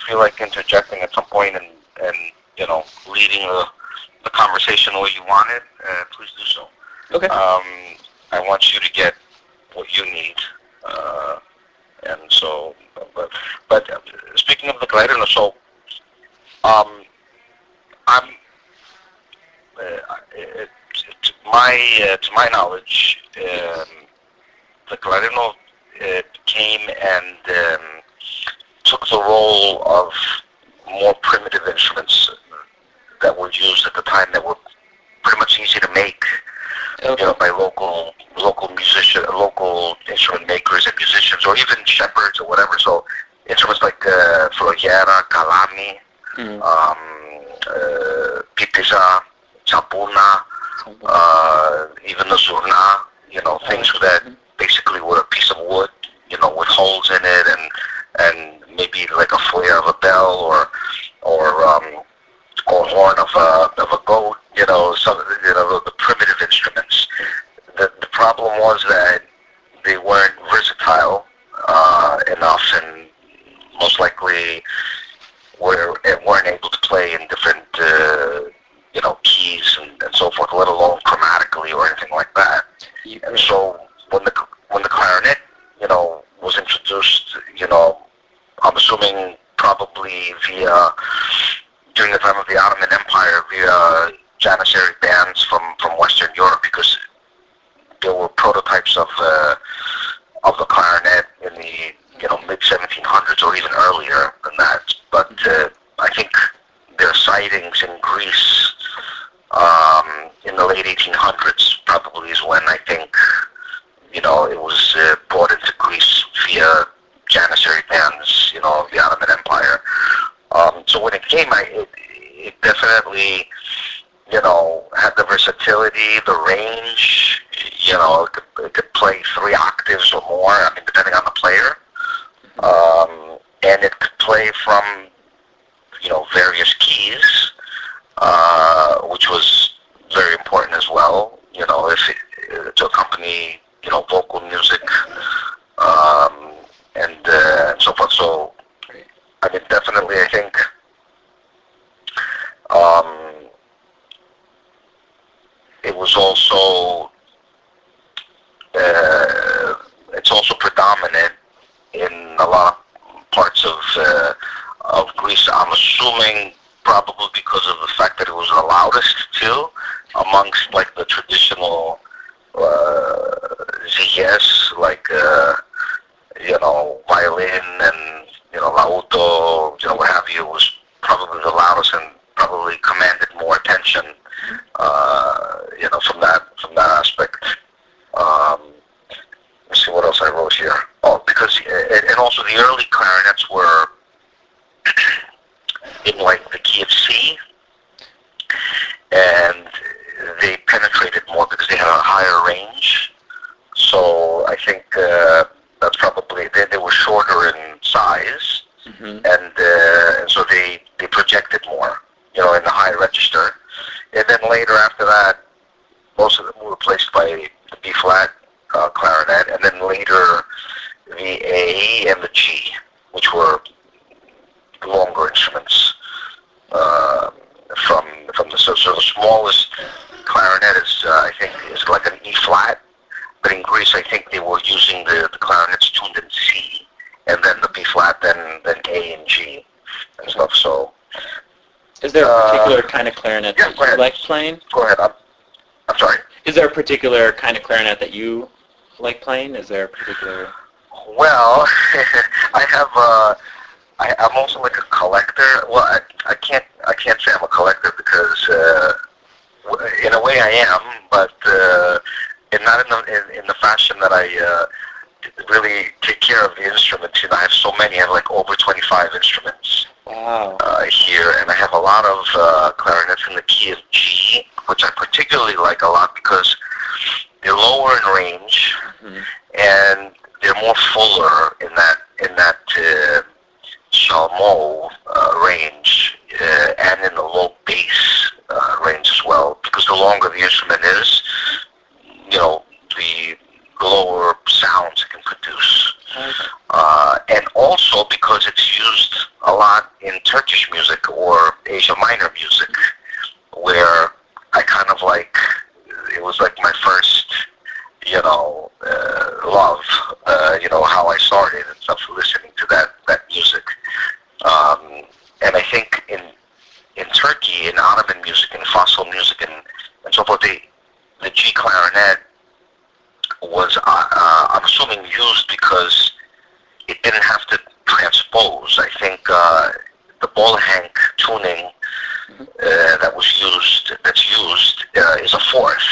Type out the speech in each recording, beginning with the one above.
feel like interjecting at some point and leading the conversation the way you want it, please do so. Okay. I want you to get what you need. And so, but speaking of the Clarino, so I'm to my knowledge, the Clarino came and took the role of more primitive instruments that were used at the time that were pretty much easy to make, by local local instrument makers and musicians, or even shepherds or whatever. So instruments like flaugiera, calami, piteza, chapuna, even the zurna, things that basically were a piece of wood, with holes in it, and maybe like a flare of a bell or horn of a goat, some the primitive instruments. The problem was that they weren't versatile enough, and most likely weren't able to play in different keys and so forth, let alone chromatically or anything like that. And so when the clarinet was introduced, I'm assuming probably during the time of the Ottoman Empire via Janissary bands from Western Europe, because there were prototypes of the clarinet in the mid 1700s or even earlier than that. But I think their sightings in Greece in the late 1800s probably is when I think it was brought into Greece via Janissary bands, of the Ottoman Empire. So when it came, it definitely, had the versatility, the range. It could play 3 octaves or more. I mean, depending on the player, and it could play from various keys, which was very important as well. If to accompany vocal music, and so forth. So I mean, definitely, I think it was also it's also predominant in a lot of parts of Greece. I'm assuming probably because of the fact that it was the loudest too, amongst like the traditional ziyes, like violin and lauto, what have you, was probably the loudest and probably commanded more attention, from that aspect. Let's see what else I wrote here. Oh, because and also the early clarinets were in like the key of C, and they penetrated more because they had a higher range. So I think that's probably they were shorter in size, and so they projected more, in the high register. And then later after that, most of them were replaced by the B flat clarinet, and then later the A and the G, which were longer instruments. From the so the smallest clarinet is I think is like an E flat, but in Greece I think they were using the clarinets tuned in C, and then the B flat, then A and G and stuff. So is there a particular kind of clarinet that you like playing? Go ahead. I'm sorry. Is there a particular kind of clarinet that you like playing? Is there a particular? Well, I'm also like a collector. Well, I can't say I'm a collector because in a way I am, but not in the fashion that I really take care of the instruments. I have so many. I have like over 25 instruments. Wow. Here, and I have a lot of clarinets in the key of G, which I particularly like a lot because they're lower in range, and they're more fuller in that Chalmot range, and in the low bass range as well. Because the longer the instrument is, the lower sounds it can produce. And also because it's used a lot Turkish music or Asia Minor music, where I kind of like, it was like my first, love, how I started and stuff, listening to that music. And I think in Turkey, in Ottoman music, in Fossil music, and so forth, the G clarinet was, I'm assuming, used because it didn't have to transpose. I think the Bolhank tuning that's used is a fourth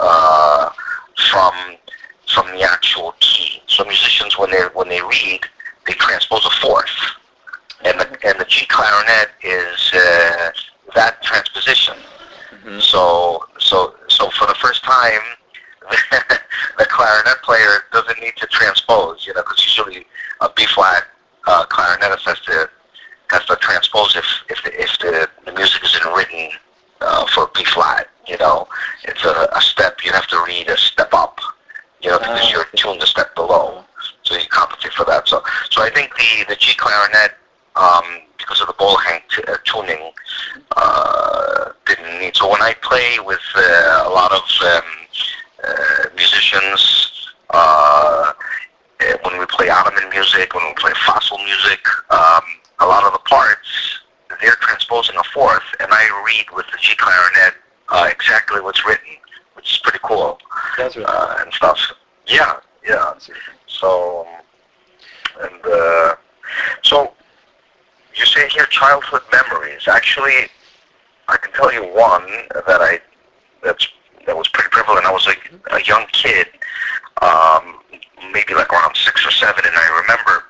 from the actual key. So musicians, when they read, they transpose a fourth, and the G clarinet is that transposition. Mm-hmm. So for the first time, the clarinet player doesn't need to transpose, because usually a B flat clarinetist has to transpose if the music isn't written for B flat. It's a step. You have to read a step up, because you're tuned a step below, so you compensate for that. So I think the G clarinet, because of the Bolhank tuning, didn't need. So when I play with a lot of musicians, when we play Ottoman music, when we play Fossil music, a lot of the parts, they're transposing a fourth, and I read with the G clarinet exactly what's written, which is pretty cool. That's really and stuff. Yeah. So, so you say here childhood memories. Actually, I can tell you one that was pretty prevalent. I was a young kid, maybe like around 6 or 7, and I remember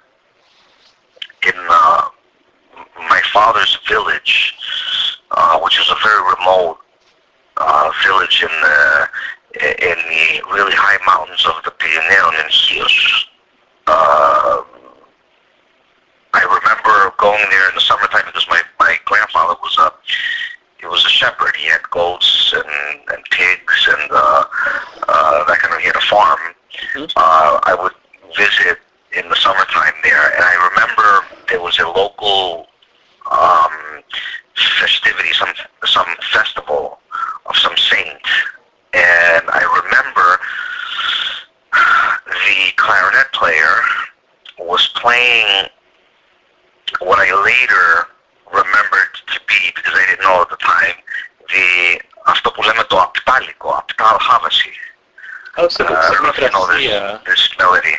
in my father's village, which was a very remote village in the really high mountains of the Pyrenees in Chios. I remember going there in the summertime because my grandfather was a shepherd. He had goats and pigs and that kind of. He had a farm. Mm-hmm. I would visit in the summertime there, and I remember there was a local festivity, some festival of some saint, and I remember the clarinet player was playing what I later remembered to be, because I didn't know at the time, the αυτό που λέμε το απτάλικο, απτάλ havasi. Oh, so this melody,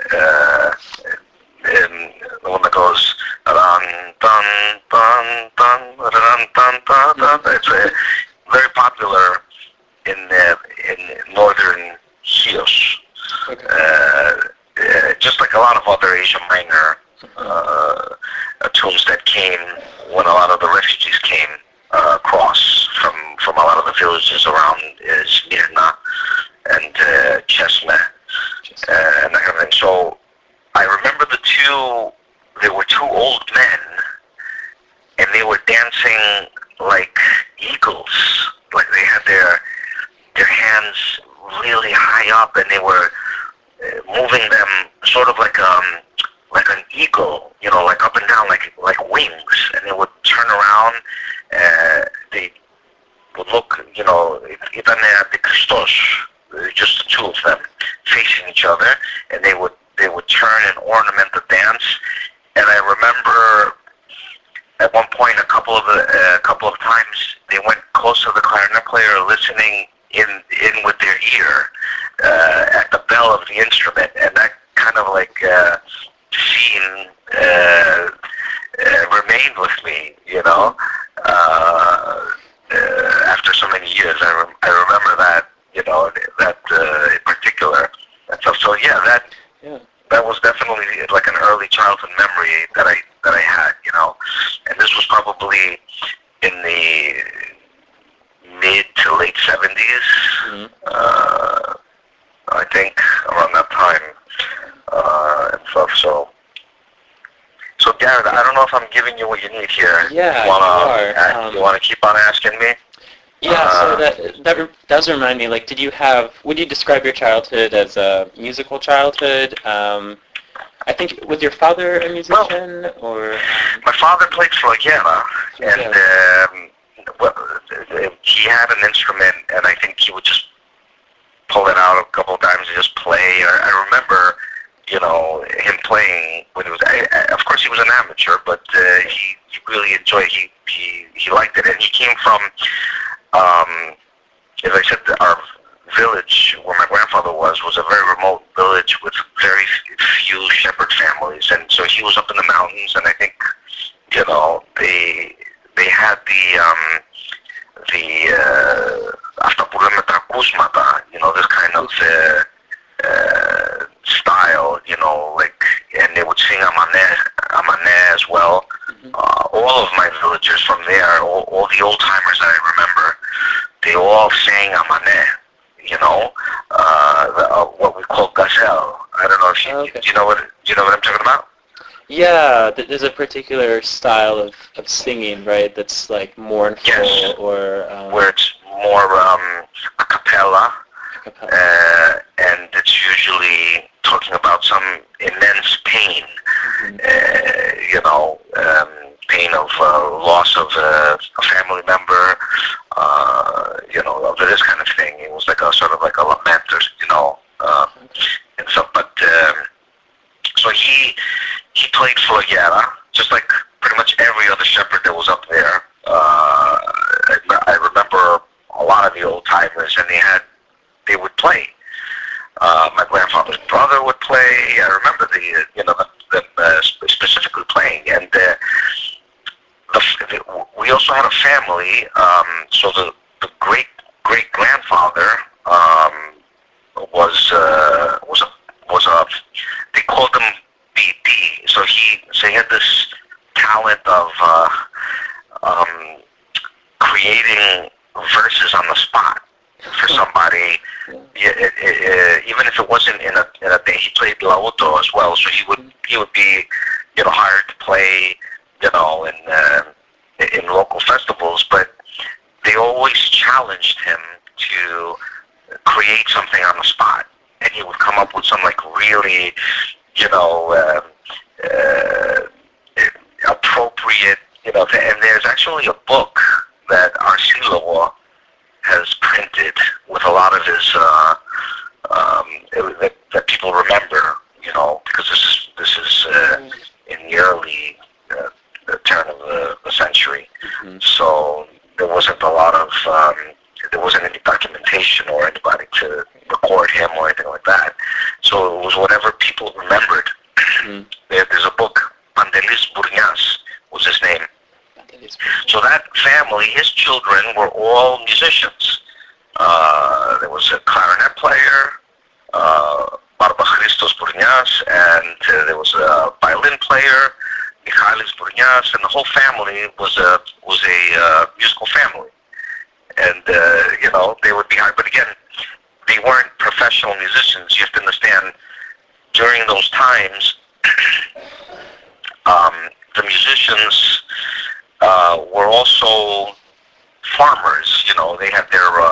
and the one that goes dun dun dun dun dun dun dun dun. It's very popular in northern Chios. Okay. Just like a lot of other Asia Minor tunes that came when a lot of the refugees came across from a lot of the villages around Smyrna and Chesme and that kind of thing. So I remember there were two old men, and they were dancing like eagles, like they had their hands really high up, and they were moving them sort of like an eagle, like up and down, like wings, and they would turn around. They would look, ήταν αντικριστός, just the two of them facing each other, and they would turn and ornament the dance. And I remember at one point, a couple of times, they went close to the clarinet player, listening in with their ear at the bell of the instrument, and that kind of scene remained with me, after so many years. I remember that, that in particular. And so yeah, that was definitely like an early childhood memory that I had, and this was probably in the mid to late 70s, I think, around that time, and stuff. So Garrett, I don't know if I'm giving you what you need here. Yeah, you want to keep on asking me? Yeah, so that does remind me, would you describe your childhood as a musical childhood? I think, was your father a musician, or? My father played flauta, and well, he had an instrument, and I think he would just pull it out a couple of times and just play. I remember, him playing when he was. Of course, he was an amateur, but he really enjoyed. He liked it, and he came from, as I said, our village where my grandfather was a very remote village with very few shepherd families, and so he was up in the mountains, and I think they had the αυτά που λέμε τρακούσματα, this kind of style, like, and they would sing amane as well. All of my villagers from there, all the old timers that I remember, they all sang amane. What we call gazelle. I don't know if you know what I'm talking about. Yeah, there's a particular style of singing, right? That's like mournful, yes. Or where it's more a cappella, and it's usually talking about some immense pain. Pain of loss of a family member, of this kind of thing. It was like a sort of like a lament, and so. But so he played flauta, just like pretty much every other shepherd that was up there. I remember a lot of the old timers, and they would play. My grandfather's brother would play. I remember them specifically playing, and we also had a family. So the great grandfather was a they called him BP. So he had this talent of creating verses on the spot for somebody. Even if it wasn't in a day, he played lauto as well. So he would be hired to play in local festivals, but they always challenged him to create something on the spot, and he would come up with some like really appropriate and there's actually a book that Arsilawa has printed with a lot of his that people remember, because this is in the early the turn of the century. So there wasn't a lot of there wasn't any documentation or anybody to record him or anything like that. So it was whatever people remembered. There's a book, Pantelis Bournias was his name. So that family, his children were all musicians. There was a clarinet player, Barba Christos Bournias, and there was a violin player, Michalis Bournias, and the whole family was a musical family. And they would be hired, but again, they weren't professional musicians. You have to understand, during those times, the musicians were also farmers. They had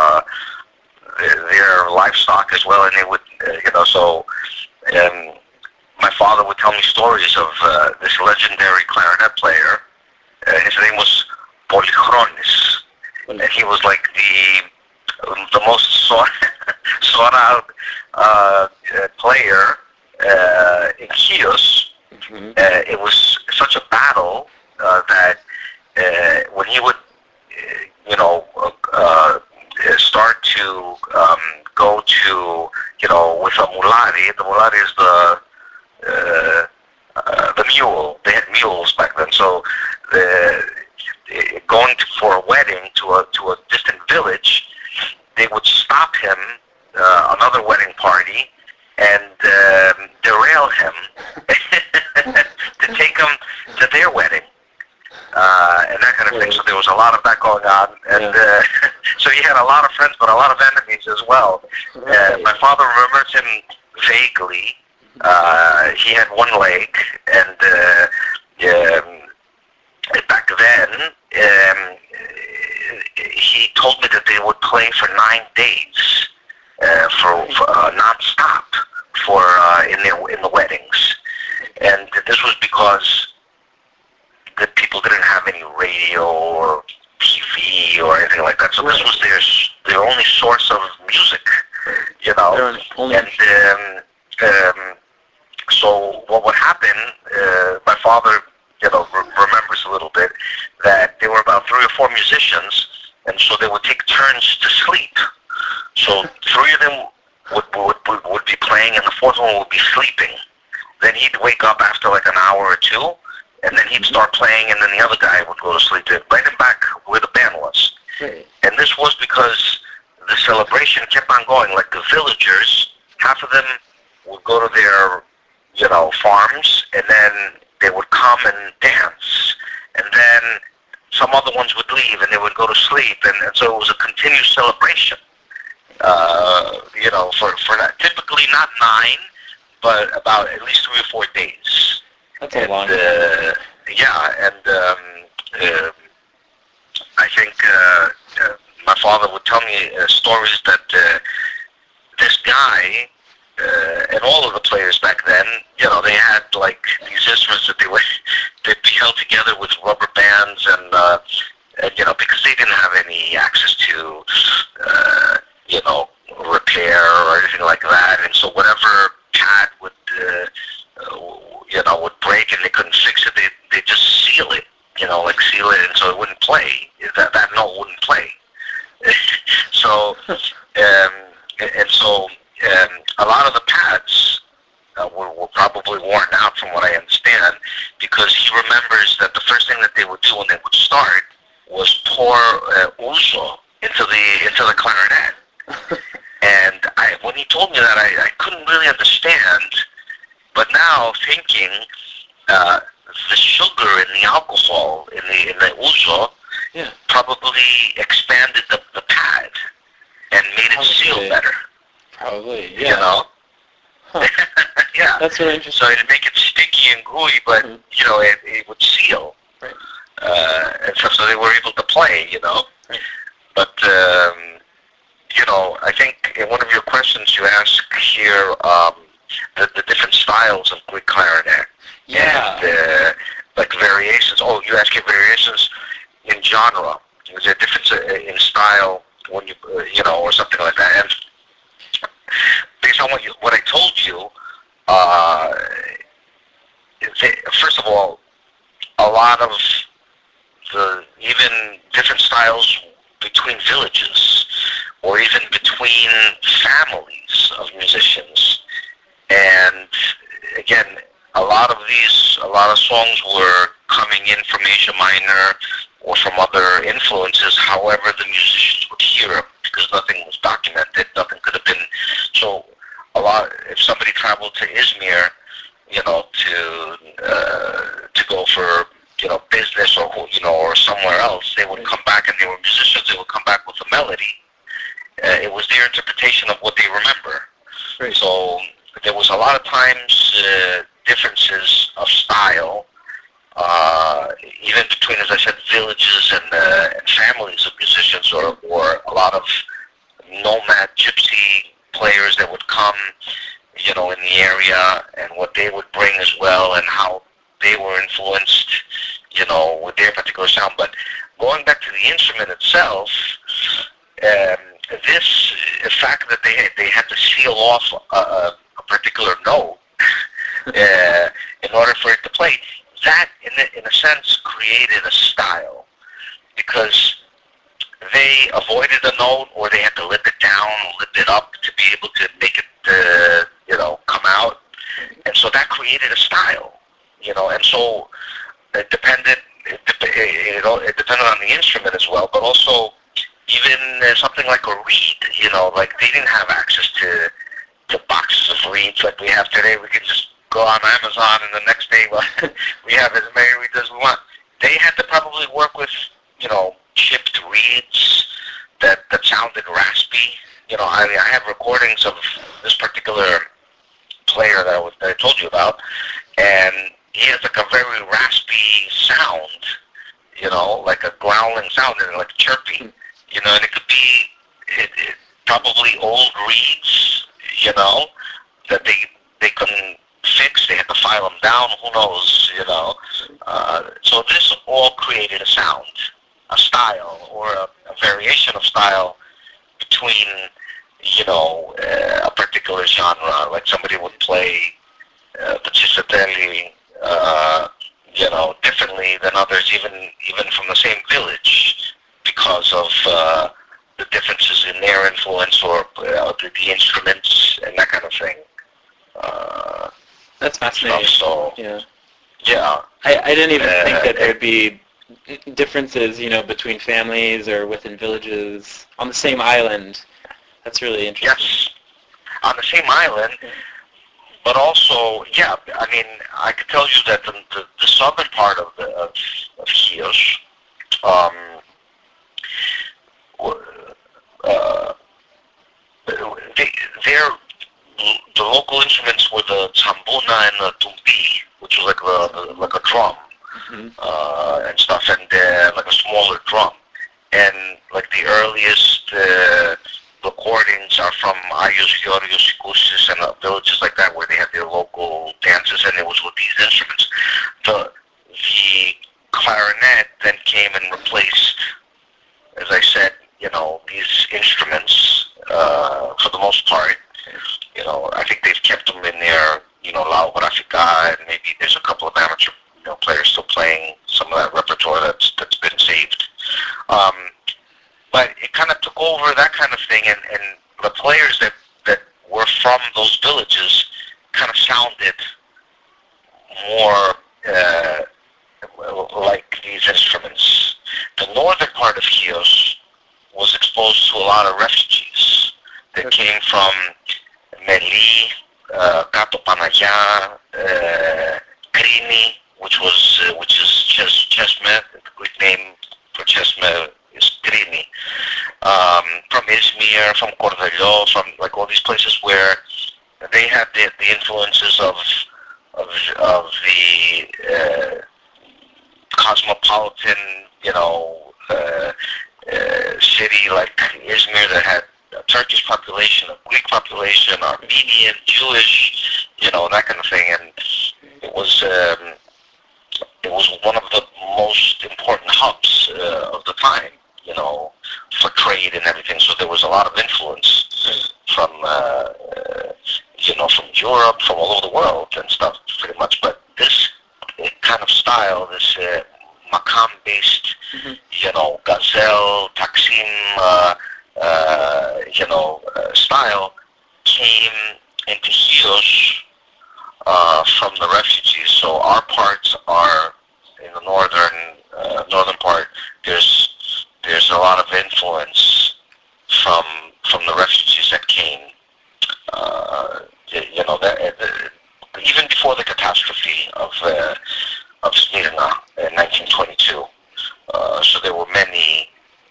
their livestock as well, and they would, so. My father would tell me stories of this legendary clarinet player. His name was Polychronis, and he was like the most sought out player in Chios. It was such a battle that when he would, start to go to, with a mulari. The mulari is the mule. They had mules back then, so going for a wedding to a distant village, they would stop him, another wedding party, and derail him to take him to their wedding, and that kind of thing. So there was a lot of that going on, and so he had a lot of friends, but a lot of enemies as well. My father remembers him vaguely. He had one leg, and back then, he told me that they would play for 9 days, for non-stop, in the weddings, And this was because the people didn't have any radio or TV or anything like that. So this was their only source of music, you know. And so what would happen, my father, you know, remembers a little bit that there were about 3 or 4 musicians, and so they would take turns to sleep. So 3 of them would be playing, and the 4th one would be sleeping. Then he'd wake up after like an hour or 2, and then he'd start playing, and then the other guy would go to sleep. They'd bring him back where the band was. Right. And this was because the celebration kept on going. Like the villagers, half of them would go to their, you know, farms, and then they would come and dance. And then some other ones would leave, and they would go to sleep. And so it was a continuous celebration, you know, for that. Typically not 9, but about at least 3 or 4 days. That's a long time. Yeah, and I think my father would tell me stories that this guy and all of the players back then, you know, they had like these instruments that they'd be held together with rubber bands, and you know, because they didn't have any access to you know, repair or anything like that, and so whatever pad would you know, would break and they couldn't fix it, they just seal it, you know, like seal it, and so it wouldn't play. That note wouldn't play. So and so a lot of the pads were probably worn out, from what I understand, because he remembers that the first thing that they would do when they would start was pour ouzo into the clarinet. And when he told me that, I couldn't really understand. But now thinking, the sugar and the alcohol in the ouzo probably expanded the pad and made it seal better. Probably, yeah. You know? Huh. Yeah. That's really interesting. So it'd make it sticky and gooey, but, you know, it would seal. Right. And so they were able to play, you know? Right. But, you know, I think in one of your questions you asked here, the different styles of Greek clarinet. Yeah. And, like variations. Oh, you asked if variations in genre. Is there a difference in style when you know, or something like that? And based on what I told you, first of all, a lot of the even different styles between villages, or even between families of musicians. And again, a lot of songs were coming in from Asia Minor or from other influences. However, the musicians would hear them because nothing was documented. Nothing could have been. So if somebody traveled to Izmir, you know, to go for, you know, business, or, you know, or somewhere else, they would come back, and they were musicians. They would come back with a melody. It was their interpretation of what they remember. Right. So there was a lot of times differences of style, even between, as I said, villages and families of musicians, or a lot of nomad gypsy players that would come, you know, in the area, and what they would bring as well, and how they were influenced, you know, with their particular sound. But going back to the instrument itself, this fact that they had to seal off a particular note in order for it to play, that in a sense created a style, because they avoided a note, or they had to lip it down, lip it up to be able to make it, you know, come out, and so that created a style, you know. And so it depended on the instrument as well, but also even something like a reed, you know, like they didn't have access to boxes of reeds like we have today. We could just go on Amazon, and the next day we have as many reeds as we want. They had to probably work with, you know, chipped reeds that sounded raspy. You know, I have recordings of this particular player that I told you about, and he has like a very raspy sound, you know, like a growling sound, and like chirping, you know, and it could be probably old reeds, you know, that they couldn't fix. They had to file them down, who knows, So this all created a sound, a style, or a variation of style between, a particular genre. Like somebody would play the Cisatelli, differently than others, even from the same village, because of the differences in their influence or the instruments and that kind of thing. That's fascinating. So, yeah. I didn't even think that there'd be differences, between families or within villages on the same island. That's really interesting. Yes, on the same island, but also, I could tell you that the southern part of Chios, the local instruments were the tambuna and the tumbi, which was like a drum, and stuff, and like a smaller drum. And like the earliest recordings are from Ayos, Georgios, Ikusis, and villages like that where they had their local dances, and it was with these instruments. The clarinet then came and replaced, as I said, these instruments for the most part. I think they've kept them in their, La Grafica, and maybe there's a couple of amateur, players still playing some of that repertoire that's been saved. But it kind of took over that kind of thing, and the players that were from those villages kind of sounded more like these instruments. The northern part of Chios was exposed to a lot of refugees that came from Meli, Kato Panagia, Krini, which is Chesme. The Greek name for Chesme is Krini. From Izmir, from Cordeliot, from like all these places where they had the influences of the cosmopolitan, city like Izmir that had a Turkish population, a Greek population, Armenian, Jewish, that kind of thing, and it was one of the most important hubs of the time, for trade and everything. So there was a lot of influence from from Europe, from all over the world and stuff, pretty much. But this kind of style, this Makam-based, gazelle, Taksim, style came into Chios from the refugees. So our parts are in the northern part. There's a lot of influence from the refugees that came. Even before the catastrophe of Smyrna in 1922. So there were many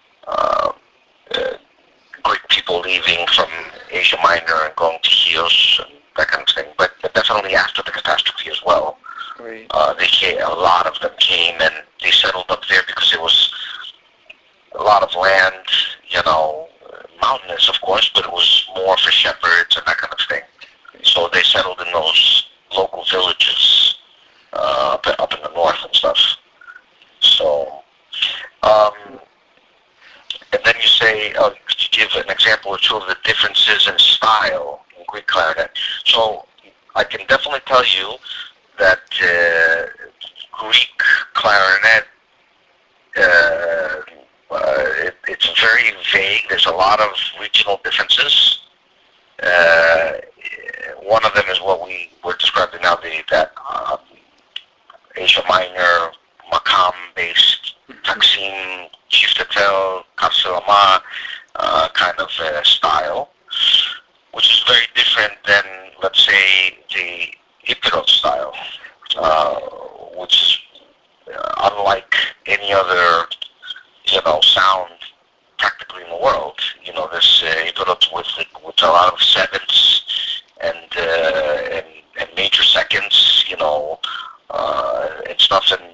Greek people leaving from Asia Minor and going to Chios and that kind of thing. But definitely after the catastrophe as well. Right. A lot of them came and they settled up there because it was a lot of land, mountainous of course, but it was more for shepherds and that kind of thing. So they settled in those local villages up in the north and stuff. So, and then you say, could you give an example or two of the differences in style in Greek clarinet? So I can definitely tell you that Greek clarinet, it's very vague. There's a lot of regional differences. One of them is what we were describing now, that Asia Minor, Makam-based, Taksim, Chiftetel, Kapsalama kind of style, which is very different than, let's say, the Epirot style, which is unlike any other, sound practically in the world. This Epirot with a lot of sevenths and major seconds, and stuff, and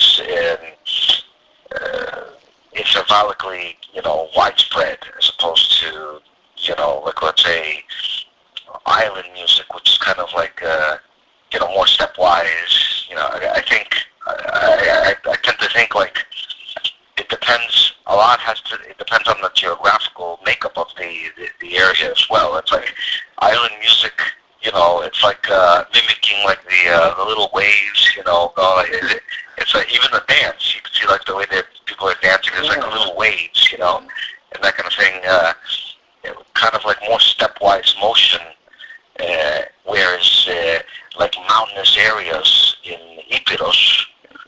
it's symbolically, widespread as opposed to, like let's say, island music, which is kind of like, more stepwise. I think I tend to think like it depends. It depends on the geographical makeup of the area as well. It's like island music. It's like mimicking like the little waves. It's like even the dance. You can see like the way that people are dancing. There's like little waves, and that kind of thing. Kind of like more stepwise motion. Whereas like mountainous areas in Epirus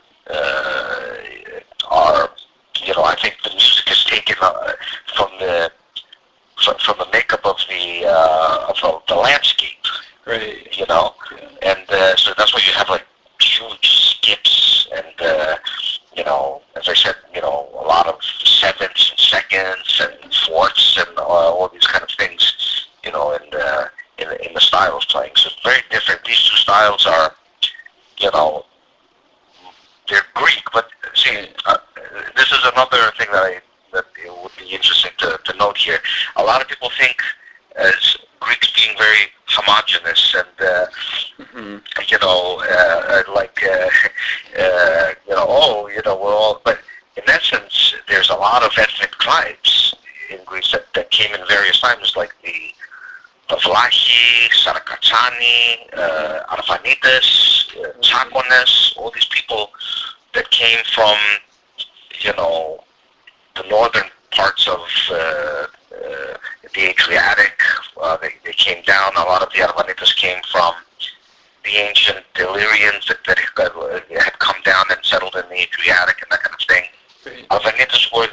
are, I think the music is taken from the makeup of the landscape, right? And so that's why you have like huge skips and as I said, a lot of sevenths and seconds and fourths and all these kind of things, in the styles playing. So it's very different. These two styles are, they're Greek, but see, this is another thing that it would be interesting to note here. A lot of people think as Greeks being very homogenous and, we're all, but in essence, there's a lot of ethnic tribes in Greece that came in various times, like the Vlachi, Sarakatsani, Arvanites, Chakones, all these people that came from, the northern parts of the Adriatic. They came down. A lot of the Arvanites came from the ancient Illyrians that had come down and settled in the Adriatic and that kind of thing. Right. Arvanites were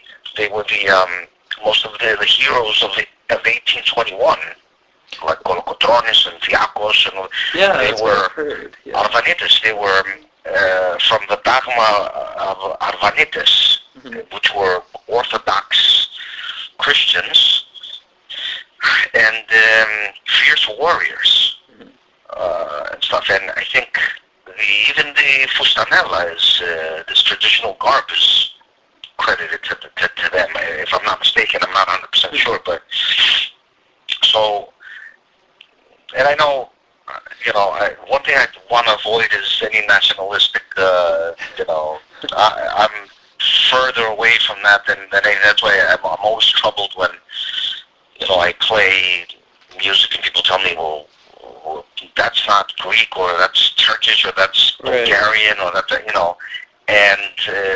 most of the heroes of 1821, like Kolokotronis and Fiakos, and they were Arvanites. They were from the Dagma of Arvanites, which were Orthodox Christians and fierce warriors and stuff. And I think even the Fustanella is this traditional garb is credited to them. If I'm not mistaken, I'm not 100% sure, but so. And I know, one thing I want to avoid is any nationalistic, I'm further away from that than anything. That's why I'm always troubled when, I play music and people tell me, well, that's not Greek, or that's Turkish, or that's Bulgarian, or that's, and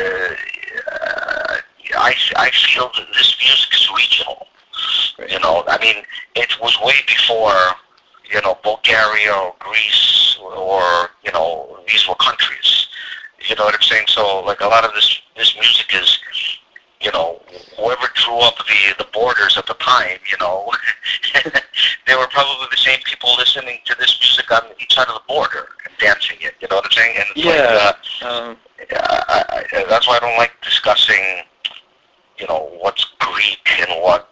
I feel that this music is regional. Right. I mean, it was way before, Bulgaria or Greece or, these were countries. You know what I'm saying? So, like, a lot of this music is, whoever drew up the borders at the time, they were probably the same people listening to this music on each side of the border and dancing it. You know what I'm saying? And it's that's why I don't like discussing, what's Greek and what,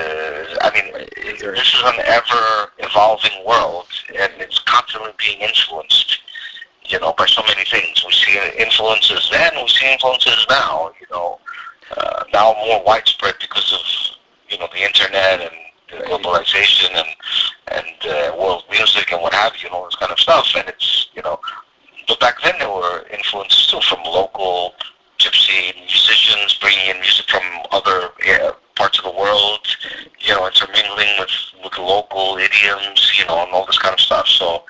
this is an ever-evolving world, and it's constantly being influenced, by so many things. We see influences then, we see influences now, now more widespread because of, the internet and globalization and world music and what have you, all this kind of stuff. And it's, but back then there were influences too from local gypsy musicians bringing in music from other parts of the world, intermingling with local idioms, and all this kind of stuff. So,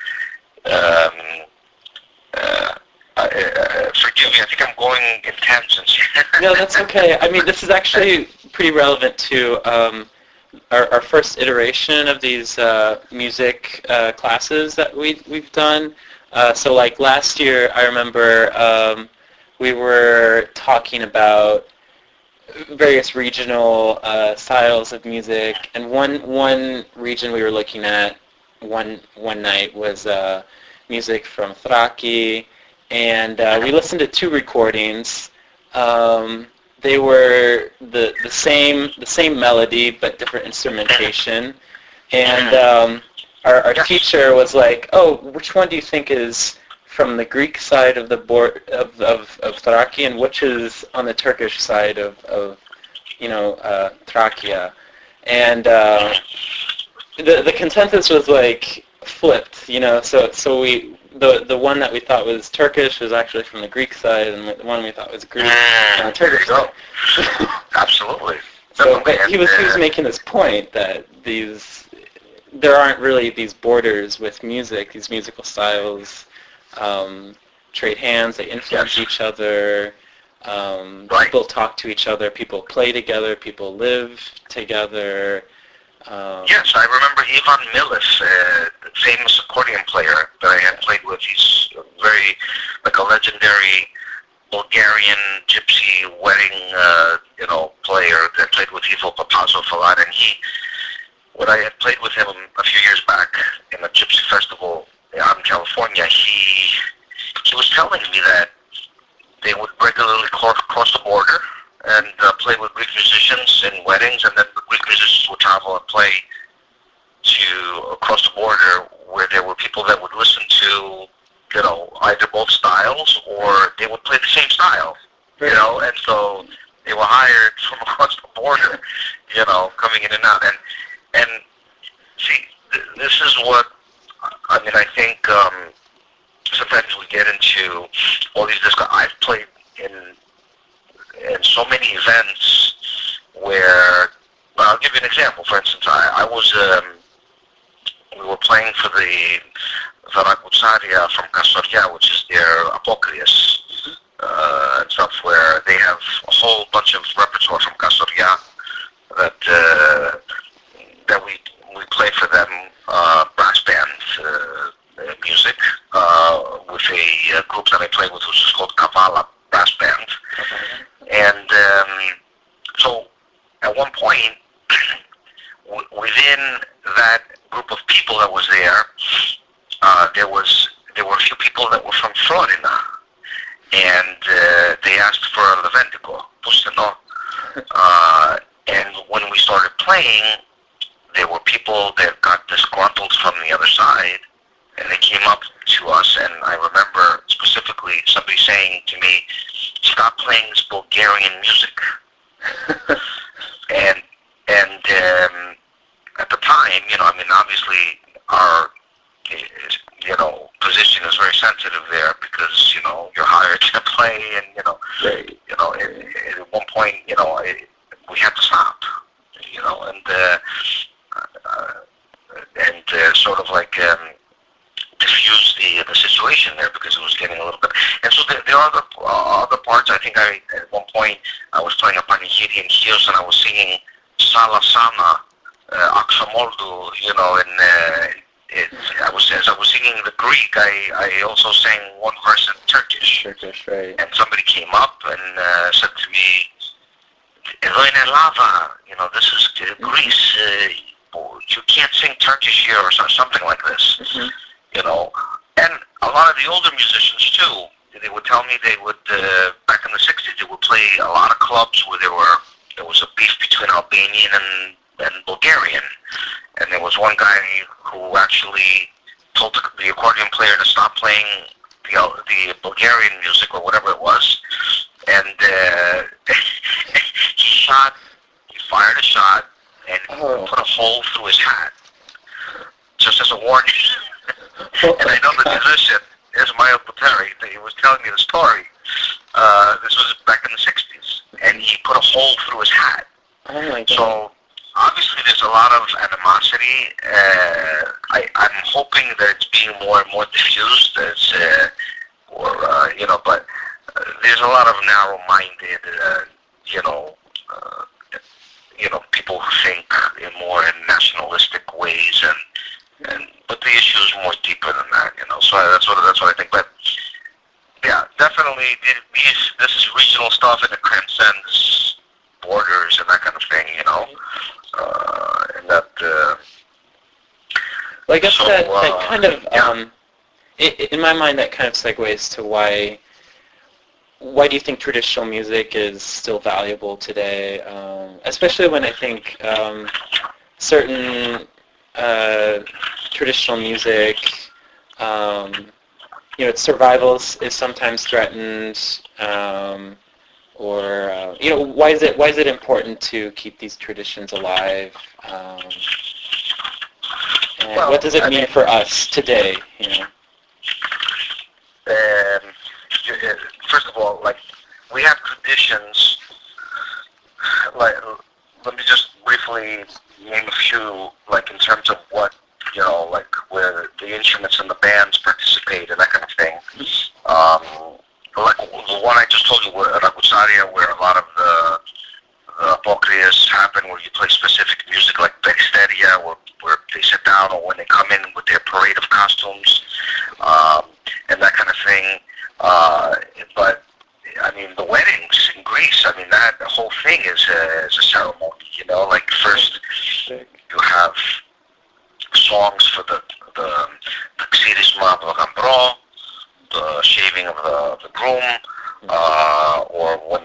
forgive me, I think I'm going in tangents. No, that's okay. I mean, this is actually pretty relevant to our first iteration of these music classes that we've done. So, like last year, I remember we were talking about various regional styles of music, and one region we were looking at one night was music from Thraki, and we listened to two recordings. They were the same melody but different instrumentation, and our teacher was like, "Oh, which one do you think is from the Greek side of the board of Thraki, and which is on the Turkish side of Thrakia?" And the consensus was like flipped, So the one that we thought was Turkish was actually from the Greek side, and the one we thought was Greek on the Turkish there you side. go. Absolutely. So, but he was making this point that there aren't really these borders with music, these musical styles trade hands, they influence each other, people talk to each other, people play together, people live together. Yes, I remember Ivan Milis, the famous accordion player that I had played with. He's very, like a legendary Bulgarian gypsy wedding, player that played with Ivo Papazov a lot. And when I had played with him a few years back in a gypsy festival out in California, he was telling me that they would regularly cross the border and play with Greek musicians in weddings, and then the Greek musicians would travel and play across the border, where there were people that would listen to, either both styles, or they would play the same style, and so they were hired from across the border, coming in and out, and see, this is what, I think sometimes we get into all these discussions. I've played in so many events where, I'll give you an example. For instance, we were playing for the Varakutsaria from Kastoria, which is their Apokrias and stuff, where they have a whole bunch of repertoire from Kastoria that we play for them, brass band music, with a group that I played with, which is called Kavala Brass Band. And so at one point, within that group of people that was there, there were a few people that were from Florida, and they asked for a Leventico, Pustino. And when we started playing, there were people that got disgruntled from the other side, and they came up to us, and I remember specifically somebody saying to me, "Stop playing this Bulgarian music." and at the time, obviously our position is very sensitive there, because you're hired to play, and Right. At one point, we had to stop, and sort of like diffuse the situation there, because it was getting a little bit. And so there are other parts. I think at one point I was playing a panihiri in Chios, and I was singing Sala Sama, Aksamoldu, as I was singing the Greek, I also sang one verse in Turkish. Turkish, right. And somebody came up and said to me, "Εδώ είναι Ελλάδα, this is Greece, you can't sing Turkish here," or something like this. Mm-hmm. And a lot of the older musicians too, they would tell me they would, back in the 60s, they would play a lot of clubs where there was a beef between Albanian and Bulgarian. And there was one guy who actually told the accordion player to stop playing the Bulgarian music, or whatever it was. And he fired a shot, and put a hole through his hat, just as a warning. And I know the musician, Ismail Buteri, he was telling me the story. This was back in the 60s, and he put a hole through his hat. Oh my God. So obviously there's a lot of animosity. I'm hoping that it's being more and more diffused, but there's a lot of narrow-minded, people who think in more nationalistic ways, but the issue is more deeper than that, So that's what I think. But yeah, definitely, this is regional stuff, and it transcends borders and that kind of thing, and that. Well, I guess that kind of, in my mind, that kind of segues to why do you think traditional music is still valuable today? Especially when I think certain traditional music, its survival is sometimes threatened, or why is it important to keep these traditions alive? And what does it mean for us today? traditions, like, let me just briefly name a few, like in terms of what, like where the instruments and the bands participate and that kind of thing. Like the one I just told you, where Ragusaria, where a lot of the apokrias happen, where you play specific music, like Peristeria, where they sit down, or when they come in with their parade of costumes, and that kind of thing. But I mean, the weddings in Greece, I mean, that whole thing is a ceremony, like first you have songs for the xirisma of the gambro, the shaving of the groom, or when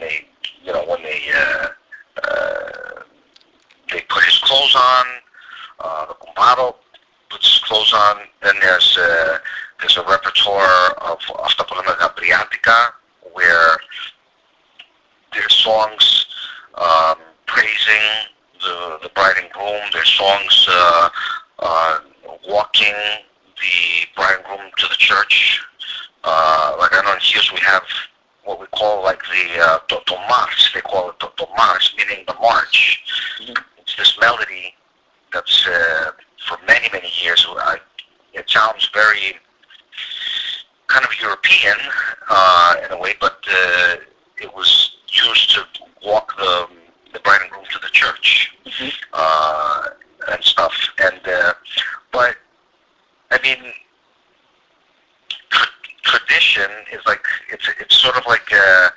they put his clothes on, the kumparo puts his clothes on. Then there's a repertoire of Αυτά που λέμε Gabriatica, where there's songs praising the bride and groom. There's songs walking the bride and groom to the church. Like I know in Hughes we have what we call like the Tomars. They call it Tomars, meaning the march. It's this melody that's for many, many years. It sounds very kind of European in a way, but it was used to walk the bride and groom to the church and stuff. And but I mean, tradition is like it's sort of like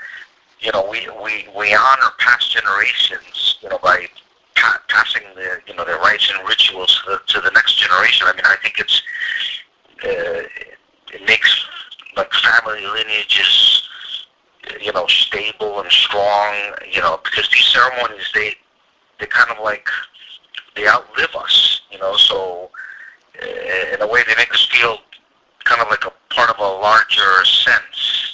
we honor past generations, by passing their rites and rituals to the next generation. I mean, I think it makes like family lineages, stable and strong, because these ceremonies, they kind of like, they outlive us, so in a way they make us feel kind of like a part of a larger sense,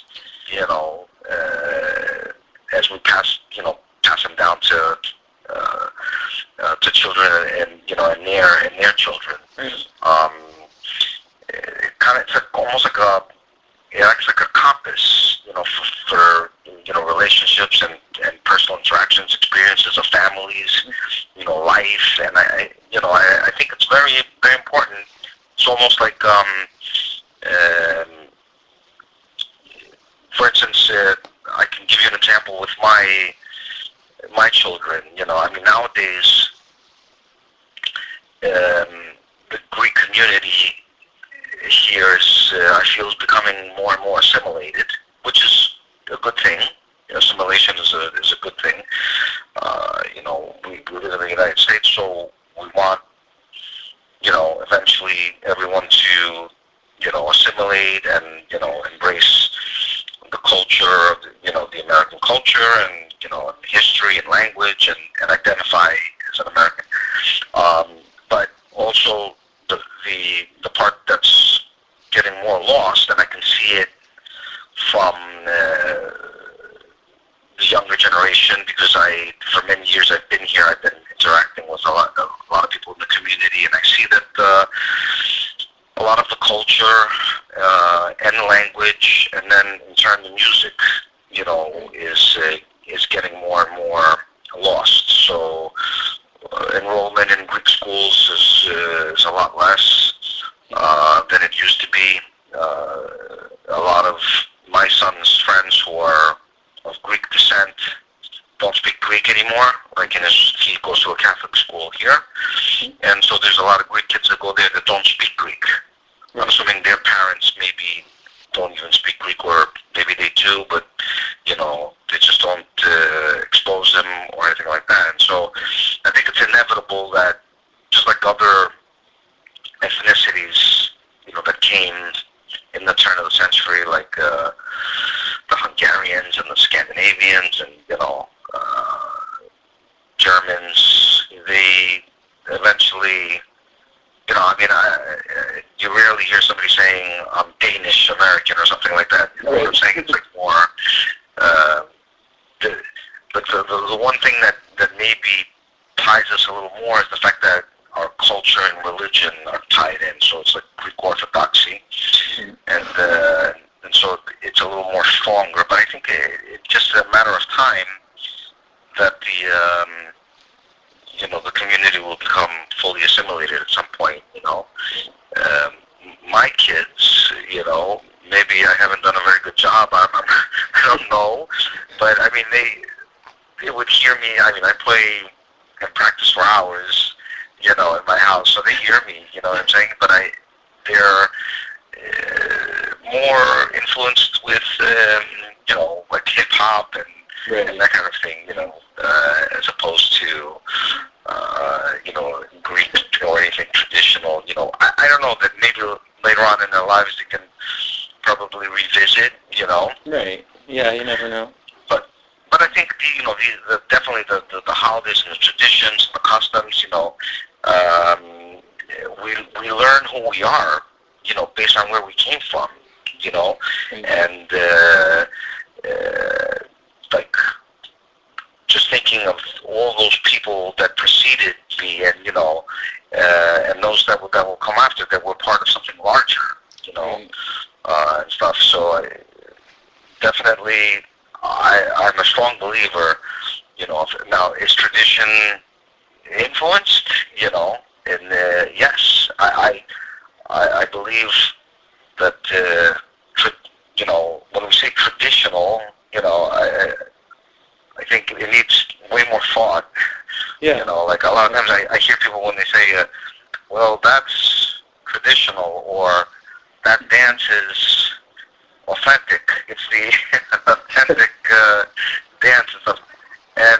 as we pass them down to children and their children. It's like almost like it acts like a compass, for relationships and personal interactions, experiences of families, life, and I think it's very, very important. It's almost like, for instance, I can give you an example with my children. I mean, nowadays, the Greek community here is, I feel, is becoming more and more assimilated, which is a good thing. Assimilation is a good thing. We live in the United States, so we want, eventually everyone to, assimilate and, embrace the culture of, the American culture and, history and language and identify as an American. But also the part that's getting more lost, and I can see it from the younger generation, because for many years I've been here, I've been interacting with a lot of people in the community, and I see that a lot of the culture and language, and then in turn the music, is getting more and more lost. So enrollment in Greek schools is a lot less than it used to be. A lot of my son's friends who are of Greek descent don't speak Greek anymore. Like he goes to a Catholic school here, and so there's a lot of Greek kids that go there that don't speak Greek. I'm assuming their parents maybe don't even speak Greek, or maybe they do, but they just don't expose them or anything like that. And so I think it's inevitable that, just like other ethnicities, that came in the turn of the century, like the Hungarians and the Scandinavians and Germans, they eventually, you rarely hear somebody saying I'm Danish American or something like that. You know what I'm saying? It's like more. The one thing that maybe ties us a little more is the fact that our culture and religion are tied in. So it's like Greek Orthodoxy, and so it it's a little more stronger. But I think it's just a matter of time that the community will become fully assimilated at some point. My kids, maybe I haven't done a very good job. I don't know, but I mean they would hear me. I mean, I play and practice for hours, in my house, so they hear me. You know what I'm saying? But they're more influenced with, like hip hop and that kind of thing, as opposed to, Greek or anything traditional. I don't know, that maybe later on in their lives they can probably revisit, Right. Yeah, you never know. But I think definitely the holidays and the traditions, the customs, we learn who we are, based on where we came from, and like just thinking of all those people that preceded me, and and those that will come after, that were part of something larger, and stuff. So definitely, I'm a strong believer, now is tradition influenced, and yes, I believe that, when we say traditional, I think it needs way more thought. Yeah. Like a lot of times I hear people when they say, well, that's traditional, or that dance is authentic. It's the authentic dance and stuff. And,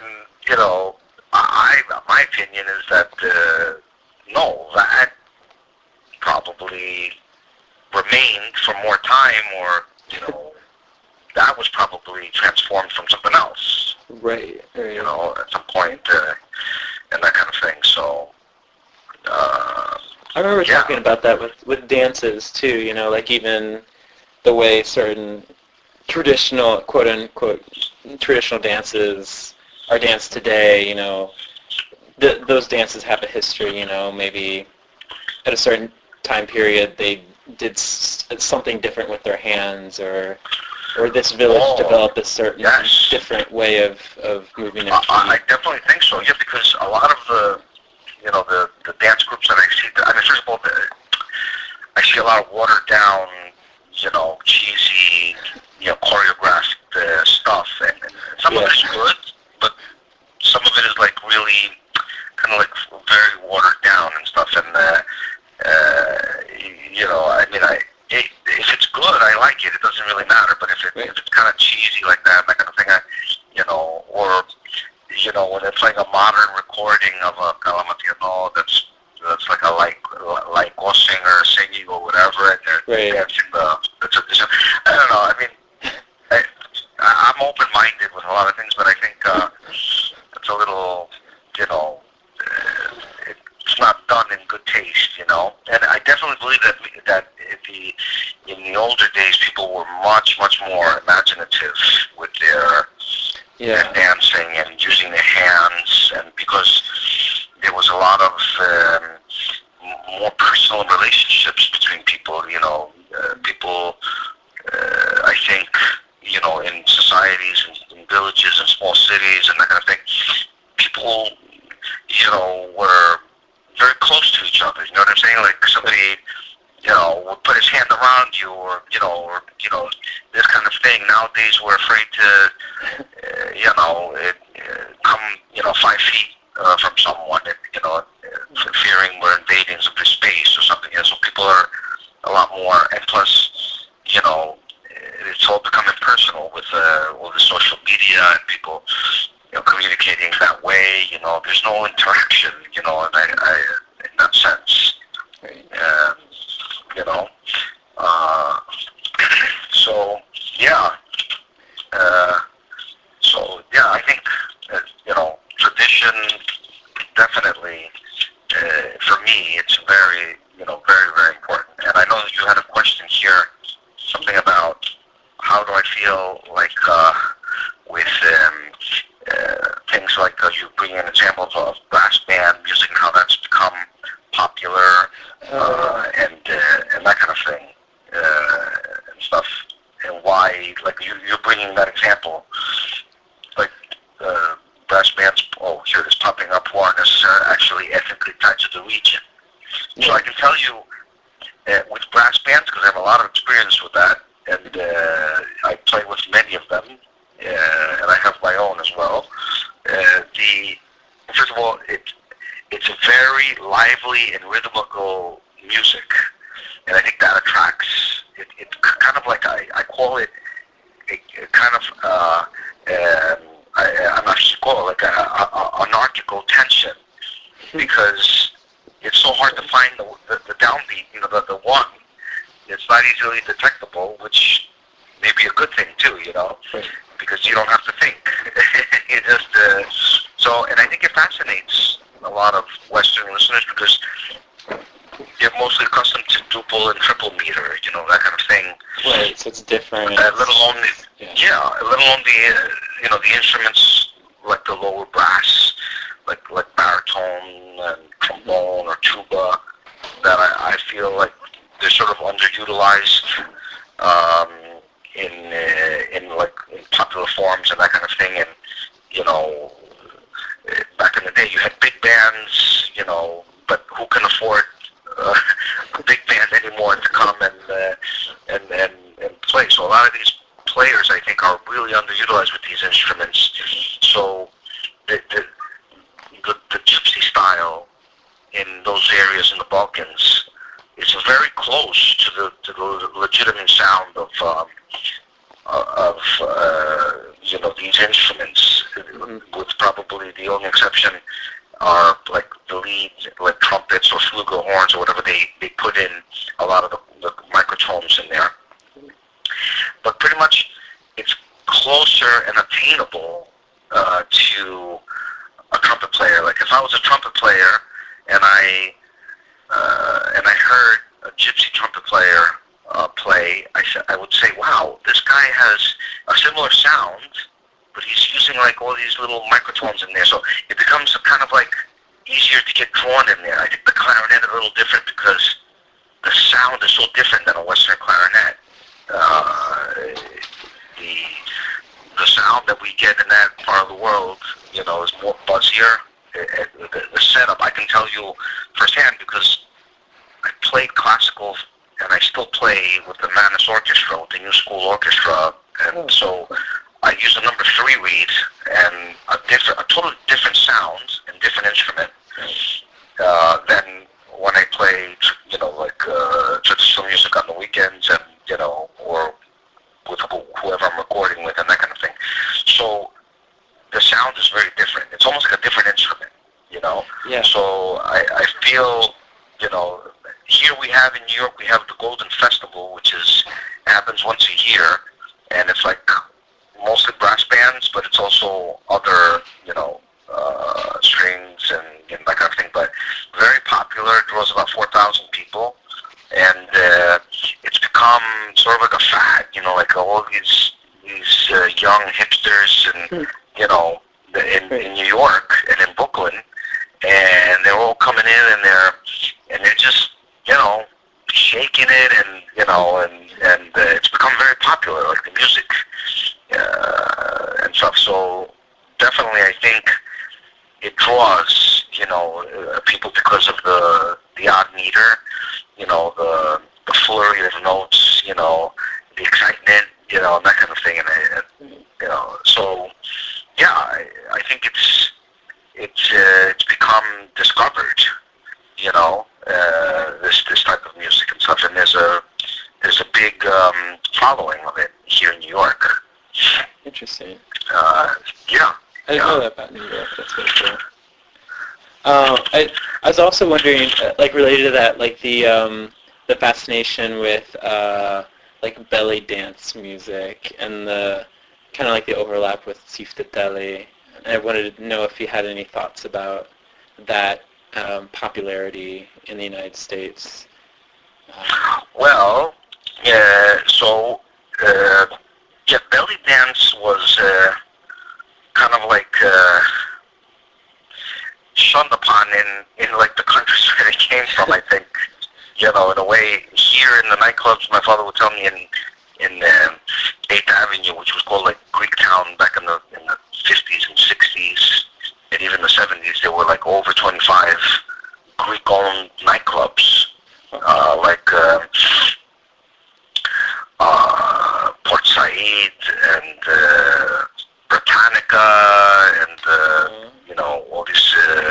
my opinion is that, no, that probably remained for more time, or, that was probably transformed from something else. Right. At some point, and that kind of thing. So, I remember talking about that with dances too, like even the way certain traditional, quote unquote, traditional dances are danced today, those dances have a history, maybe at a certain time period they did something different with their hands, or this village developed a certain different way of moving their feet. I definitely think so, yeah, because a lot of the dance groups that I see, first of all, I see a lot of watered down, cheesy, choreographed stuff, and some of it is good, but some of it is like really kind of like very watered down and stuff, and if it's good, I like it. It doesn't really matter. But if it's kind of cheesy like that kind of thing, or when it's like a modern recording of a Kalamatiano that's like a like singer singing or whatever, and they're dancing the tradition. I don't know. I mean, I'm open-minded with a lot of things, but I think it's a little, it's not done in good taste, And I definitely believe that in the older days, people were much more imaginative with their dancing and using their hands, and because there was a lot of more personal relationships between people. People, I think, in societies and in villages and small cities and that kind of thing, people, were very close to each other. You know what I'm saying? Like somebody, would put his hand around you, or this kind of thing. Nowadays, we're afraid to, come, 5 feet from someone, fearing we're invading some space or something. So people are a lot more, and plus, it's all becoming personal with the social media and people, communicating that way. There's no interaction, and I in that sense. Right. So yeah. I think tradition definitely, for me, it's very, very important. And I know that you had a question here, something about how do I feel like with things like you bring in examples of brass band music and how that's become popular, and that kind of thing, and stuff, and why bringing that example, like brass bands, here it is popping up, who aren't necessarily actually ethnically tied to the region. So I can tell you with brass bands, because I have a lot of experience with that, and I play with many of them, and I have my own as well. First of all, it's a very lively and rhythmical music, and I think that attracts. It's kind of like I call it a kind of I'm not sure to call it like a anarchical tension, because it's so hard to find the downbeat, the one. It's not easily detectable, which may be a good thing too, because you don't have to think. You just and I think it fascinates a lot of Western listeners because they're mostly accustomed to duple and triple meter, that kind of thing. Right, so it's different. Let alone the instruments like the lower brass, like baritone and trombone or tuba, that I feel like they're sort of underutilized in popular forms and that kind of thing. And back in the day, you had big bands, but who can afford a big band anymore to come and play? So a lot of these players, I think, are really underutilized with these instruments. So the gypsy style in those areas in the Balkans is very close to the legitimate sound of these instruments, with probably the only exception are like the lead, like trumpets or flugelhorns or whatever they put in a lot of the microtones in there. But pretty much it's closer and attainable to a trumpet player. Like if I was a trumpet player and I heard a gypsy trumpet player play, I would say, wow, this guy has a similar sound, but he's using like all these little microtones in there. So it becomes kind of like easier to get drawn in there. I think the clarinet is a little different because the sound is so different than a Western clarinet. The sound that we get in that part of the world, is more buzzier. The setup, I can tell you firsthand because I played classical and I still play with the Manus Orchestra, with the New School Orchestra, and so I use a number 3 reed and a totally different sound and different instrument than when I play, traditional music on the weekends and, or with whoever I'm recording with and that kind of thing. So the sound is very different. It's almost like a different instrument, Yeah. So I feel, here we have in New York, we have the Golden Festival, which happens once a year, and it's like mostly brass bands, but it's also other, strings and that kind of thing. But very popular. It draws about 4,000 people, and it's become sort of like a fad. Like all these young hipsters and in New York and in Brooklyn, and they're all coming in and they're just shaking it and it's become very popular, like the music and stuff. So definitely, I think it draws people because of the odd meter, the flurry of notes, the excitement, and that kind of thing, and so yeah, I think it's become discovered, this type of music and stuff, and there's a big following of it here in New York. Interesting. Yeah. I didn't know that about New York. That's really cool. I was also wondering, like related to that, like the fascination with like belly dance music and the kind of like the overlap with Tsiftiteli. I wanted to know if you had any thoughts about that popularity in the United States. Well, belly dance was kind of like shunned upon in like the countries where it came from. I think, in a way, here in the nightclubs, my father would tell me in 8th Avenue, which was called like Greektown back in the 50s and 60s, and even the 70s. There were like over 25 Greek-owned nightclubs, like Port Said and Britannica and all these.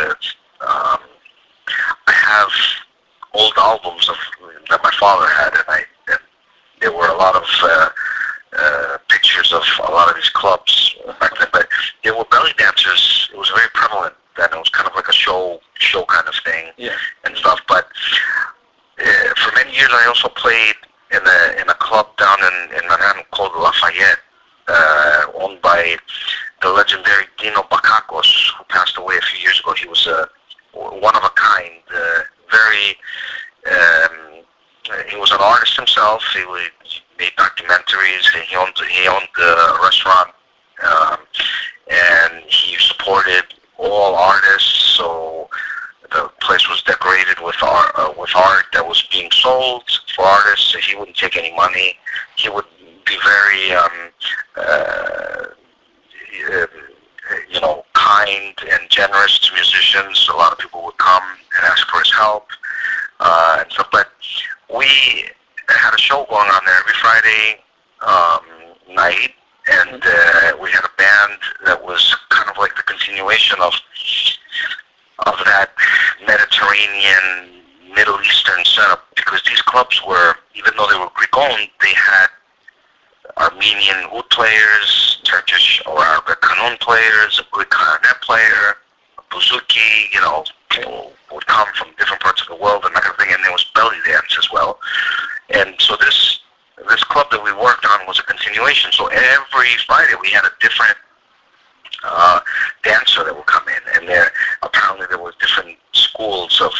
I have old albums that my father had, and there were a lot of pictures of a lot of these clubs back then. But there were belly dancers. It was very prevalent then. It was kind of like a show kind of thing, and stuff. But for many years, I also played in a club down in Manhattan called Lafayette, owned by the legendary Dino Bakakos, who passed away a few years ago. He was one of a kind, very. He was an artist himself. He made documentaries. He owned a restaurant, and he supported all artists. So the place was decorated with art that was being sold for artists. So he wouldn't take any money. He would be very, kind and generous to musicians. A lot of people would come and ask for his help and stuff. But we had a show going on there every Friday night, and we had a band that was kind of like the continuation of that Mediterranean, Middle Eastern setup, because these clubs were, even though they were Greek-owned, they had Armenian oud players, Turkish or Arabic kanun players, a Greek clarinet player, a bouzouki, people would come from different parts of the world and that kind of thing, and there was belly dance as well. And so this club that we worked on was a continuation. So every Friday we had a different dancer that would come in, and apparently there were different schools of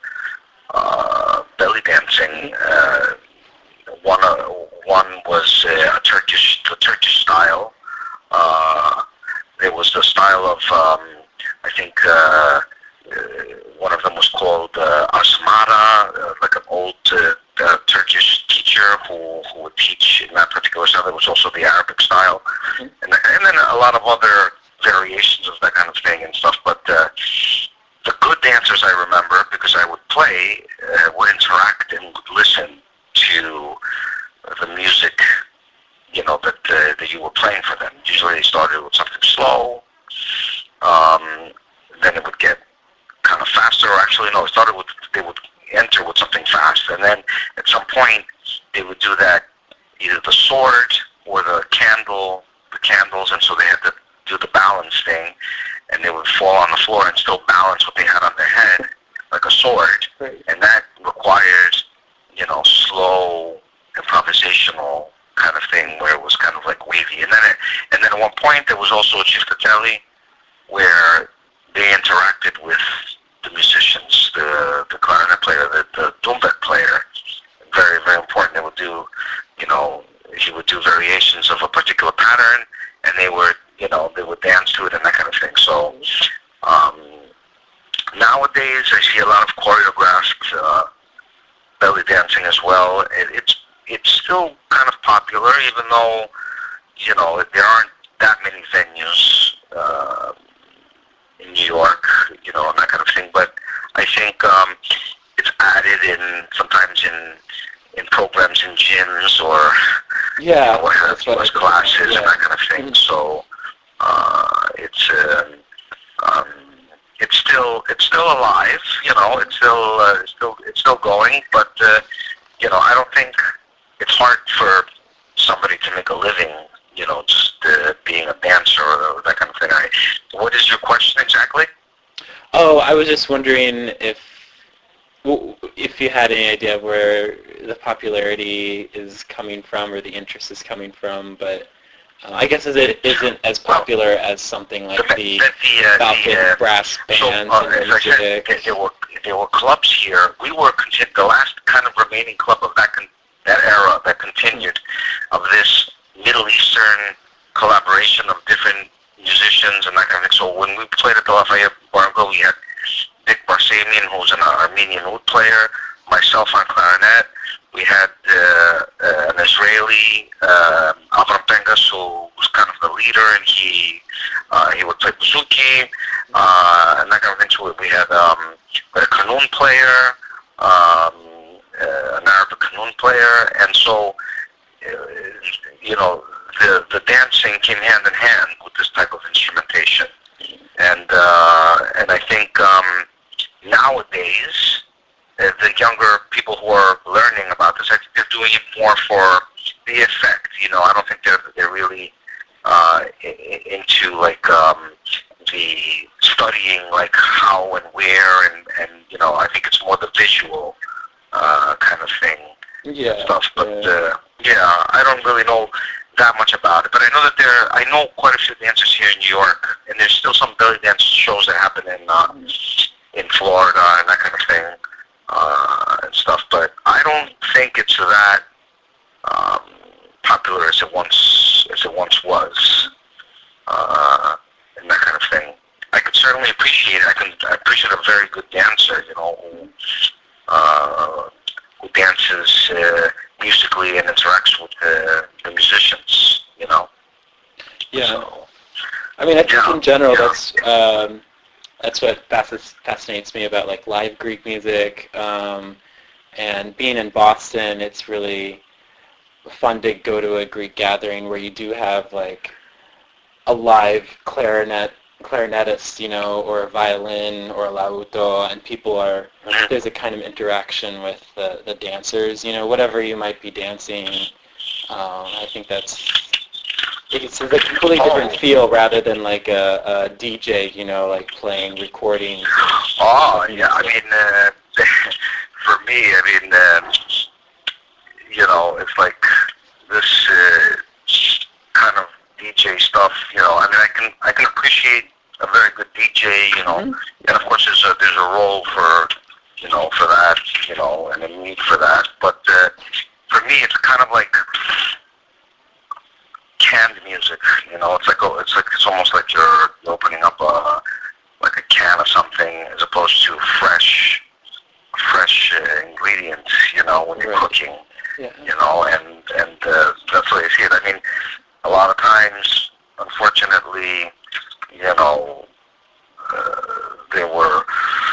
belly dancing. One was a Turkish style. There was the style of I think one of them was called Asmara, like an old Turkish teacher who would teach in that particular style. There was also the Arabic style, and then a lot of other variations of that kind of thing and stuff. But the good dancers I remember, because I would play, would interact and would listen to the music, that you were playing for them. Usually they started with something slow, then it would get kind of faster, or actually no, they would enter with something fast, and then at some point they would do that, either the sword or the candles, and so they had to do the balance thing, and they would fall on the floor and still balance what they had on their head, like a sword, and that requires, slow, improvisational kind of thing, where it was kind of like wavy. And then at one point there was also a ciftatelli where they interacted with the musicians, the clarinet player, the doumbek player. Very, very important. They would do, he would do variations of a particular pattern, and they would dance to it and that kind of thing. So nowadays I see a lot of choreographed belly dancing as well. It's still kind of popular, even though there aren't that many venues in New York, and that kind of thing. But I think it's added sometimes in programs in gyms or what have you, as classes and that kind of thing. So it's still alive. It's still going. But I don't think it's hard for somebody to make a living, just being a dancer or that kind of thing. What is your question exactly? Oh, I was just wondering if you had any idea where the popularity is coming from or the interest is coming from, but I guess it isn't as popular as something like the Balkan brass bands and music. There were clubs here. We were the last kind of remaining club of that era that continued, of this Middle Eastern collaboration of different musicians and that kind of thing. So when we played at the Lafayette Bargo, we had Dick Barsamian, who was an Armenian oud player, myself on clarinet, We had an Israeli, Avram Pengas, who was kind of the leader, and he would play bouzouki, and that kind of thing. So we had a Qanun player, an Arabic Qanun player, and so the dancing came hand in hand with this type of instrumentation, and I think nowadays the younger people who are learning about this, I think they're doing it more for the effect. I don't think they're really into like the studying like how and where and I think it's more the visual kind of thing stuff. But I don't really know that much about it. But I know that I know quite a few dancers here in New York, and there's still some belly dance shows that happen in Florida and that kind of thing and stuff. But I don't think it's that popular as it once was, and that kind of thing. I could certainly appreciate it. I appreciate a very good dancer, who dances musically and interacts with the musicians, Yeah. So, I mean, I think in general that's what fascinates me about like live Greek music, and being in Boston. It's really fun to go to a Greek gathering where you do have like a live clarinetist, or a violin or a lauto, and there's a kind of interaction with the dancers, whatever you might be dancing. I think it's a completely different feel rather than like a DJ, like playing recordings. Oh, yeah, I mean, for me, it's like this kind of DJ stuff, I can appreciate a very good DJ, and of course there's a role for that, and a need for that. But for me, it's kind of like canned music, it's almost like you're opening up a can of something as opposed to fresh ingredients, when you're cooking, and that's the way I see it. I mean, a lot of times, unfortunately, there were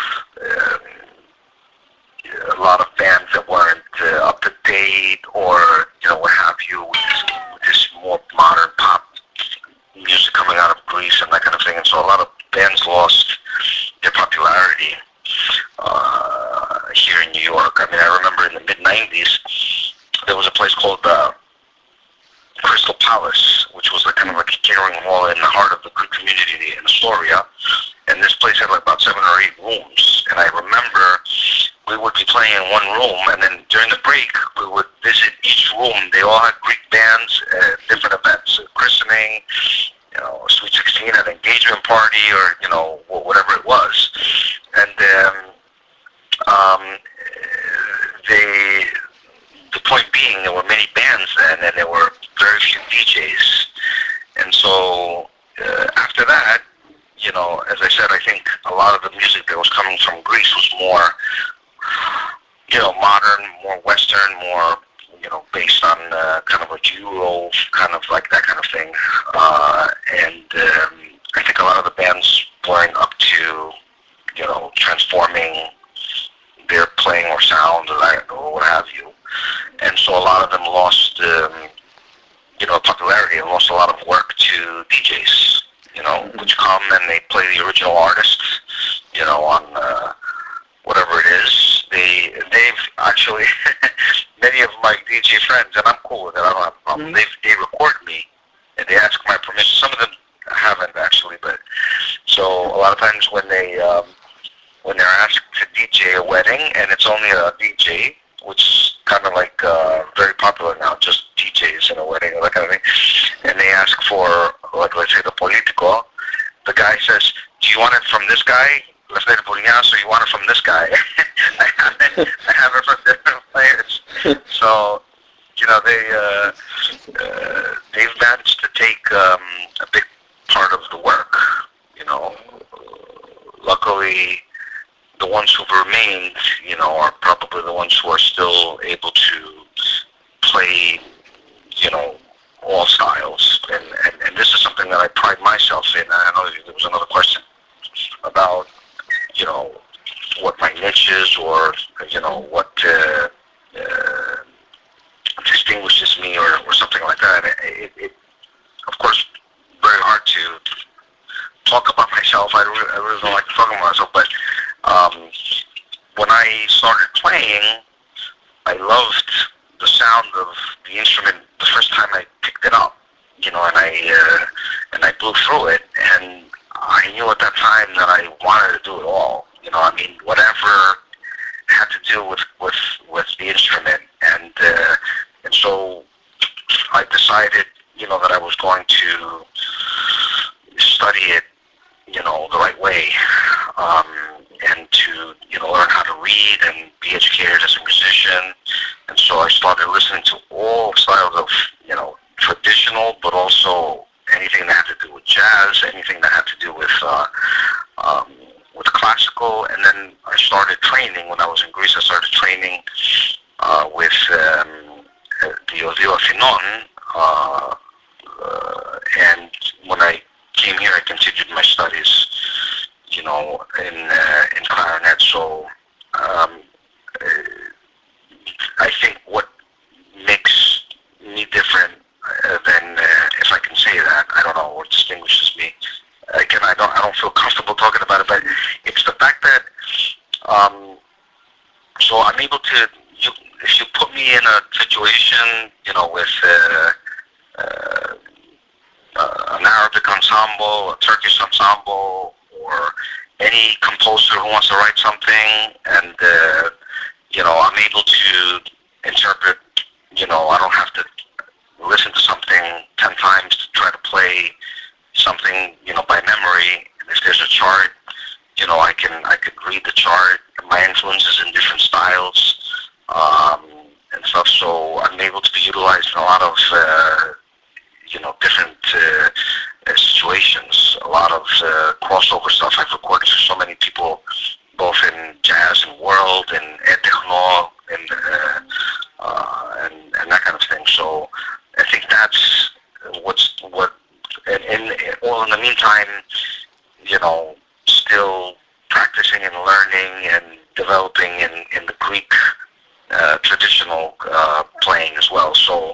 a lot of bands that weren't up to date, or what have you, with this more modern pop music coming out of Greece and that kind of thing, and so a lot of bands lost their popularity here in New York. I mean, I remember in the mid-'90s, there was a place called Crystal Palace, which was kind of like a catering hall in the heart of the Greek community in Astoria, and this place had like about 7 or 8 rooms, and I remember we would be playing in one room, and then during the break, we would visit each room. They all had Greek bands at different events, a christening, a Sweet 16, an engagement party, or, whatever it was. And the point being, there were many bands then, and there were very few DJs. And so after that, as I said, I think a lot of the music that was coming from Greece was more, modern, more Western, more, based on kind of like Euro, kind of like that kind of thing. And I think a lot of the bands weren't up to, transforming their playing or sound or what have you. And so a lot of them lost, popularity and lost a lot of work to DJs, which come and they play the original artists, on whatever it is. They've actually, many of my DJ friends, and I'm cool with it, I don't have a problem, they record me and they ask my permission. Some of them haven't actually, but so a lot of times when they're asked to DJ a wedding, and it's only a DJ, which is kind of like very popular now, just DJs in a wedding or that kind of thing, and they ask for, like, let's say the Politico, the guy says, do you want it from this guy, let's say the Polinas, or you want it from this guy? I have it from different players. So, they've managed to take a big part of the work, Luckily, the the ones who've remained, are probably the ones who are still able to play, all styles. And this is something that I pride myself in. I know there was another question about, what my niche is, or, what distinguishes me, or something like that. It of course, very hard to talk about myself. I really don't like to talk about myself, but when I started playing, I loved the sound of the instrument the first time I picked it up, and I blew through it, and I knew at that time that I wanted to do it all. Whatever had to do with the instrument, and so I decided, that I was going to study it, the right way, and to, learn how to read and be educated as a musician. And so I started listening to all styles of, traditional, but also anything that had to do with jazz, anything that had to do with classical. And then I started training when I was in Greece. I started training with the Odiou Athinon, and when I came here, I continued my studies, in clarinet. So I think what makes me different than, if I can say that, I don't know what distinguishes me. Again, I don't feel comfortable talking about it, but it's the fact that so I'm able to. If you put me in a situation, with an Arabic ensemble, a Turkish ensemble, or any composer who wants to write something, and I'm able to interpret. I don't have to listen to something 10 times to try to play something, by memory. If there's a chart, I could read the chart, my influences in different styles, and stuff. So I'm able to be utilized in a lot of, different situations, a lot of crossover stuff. I've recorded for so many people, both in jazz and world and techno and that kind of thing. So I think that's in the meantime, still practicing and learning and developing in the Greek traditional playing as well. So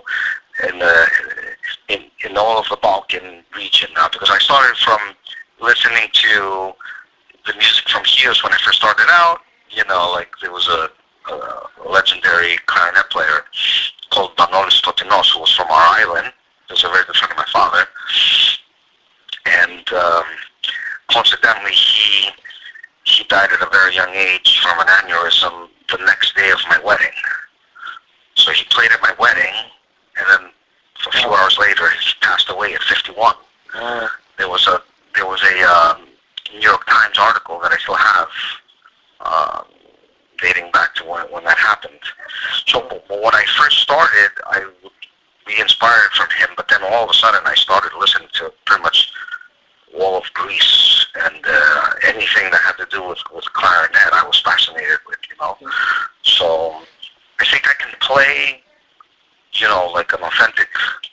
in all of the Balkan region now, because I started from listening to the music from Chios when I first started out. Like there was a legendary clarinet player called Manolis Totinos, who was from our island. He was a very good friend of my father. And coincidentally, he died at a very young age from an aneurysm the next day of my wedding. So he played at my wedding, and then a few hours later, he passed away at 51. There was a New York Times article that I still have, dating back to when that happened. So when I first started, I would be inspired from him, but then all of a sudden I started listening to pretty much all of Greece, and anything that had to do with clarinet I was fascinated with, So I think I can play, like an authentic,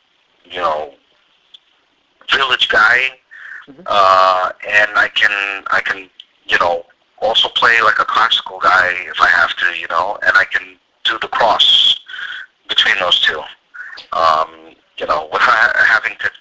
village guy, and I can, also play like a classical guy if I have to, and I can do the cross between those two, without having to,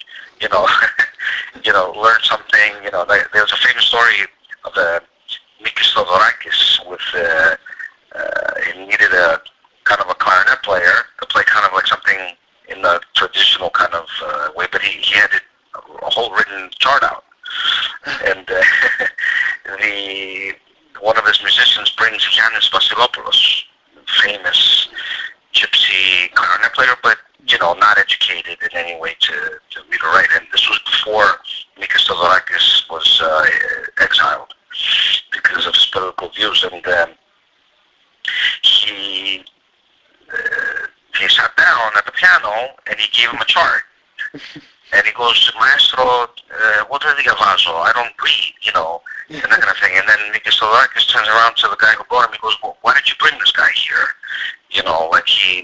learn something. There's a famous story of Mikis Theodorakis with, he needed a kind of a clarinet player to play kind of like something in the traditional kind of way, but he had a whole written chart out. And one of his musicians brings Giannis Vasilopoulos, famous gypsy clarinet player, but not educated in any way to read or write. And this was before Mikis Theodorakis was exiled because of his political views. And he sat down at the piano and he gave him a chart. And he goes, Maestro, what do I diavazo? I don't read, and that kind of thing. And then Mikis Sovarakis turns around to the guy who brought him. He goes, well, "Why did you bring this guy here? You know, like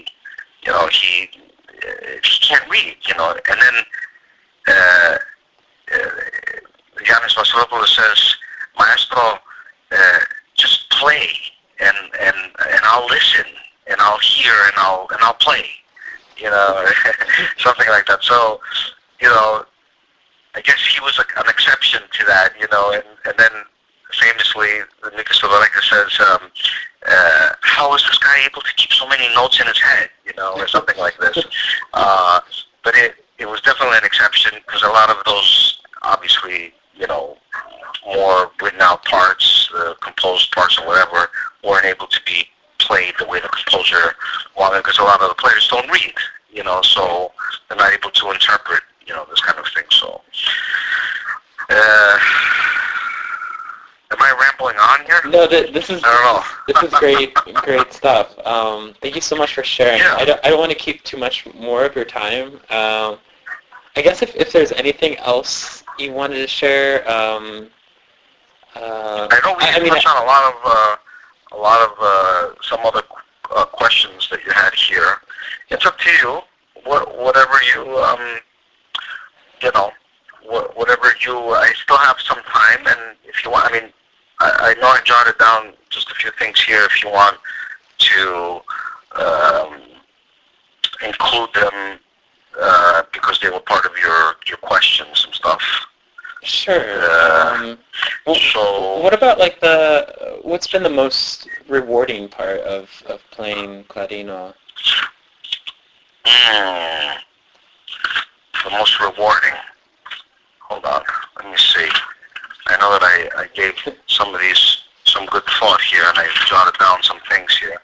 he can't read. You know." And then uh, Yanis Vasilopoulos says, "Maestro, just play, and I'll listen, and I'll hear, and I'll play." You know, something like that. So, you know, I guess he was an exception to that. You know, and then famously, Nikos Sovarakis says, "How is this guy able to keep so many notes in his head?" You know, or something like this. But it was definitely an exception because a lot of those, obviously, you know, more written out parts, composed parts or whatever, weren't able to be played the way the composer wanted because a lot of the players don't read, you know, so they're not able to interpret, you know, this kind of thing. So, am I rambling on here? No, this is I this is great stuff. Thank you so much for sharing. Yeah. I don't want to keep too much more of your time. I guess if there's anything else you wanted to share, I know we can touch on a lot of some other questions that you had here. It's up to you. Whatever you you know, whatever you. I still have some time, and if you want, I mean, I know I jotted down just a few things here. If you want to include them because they were part of your questions and stuff. Sure. So what about like what's been the most rewarding part of playing Clarino? The most rewarding. Hold on. Let me see. I know that I gave some of these some good thought here, and I jotted down some things here.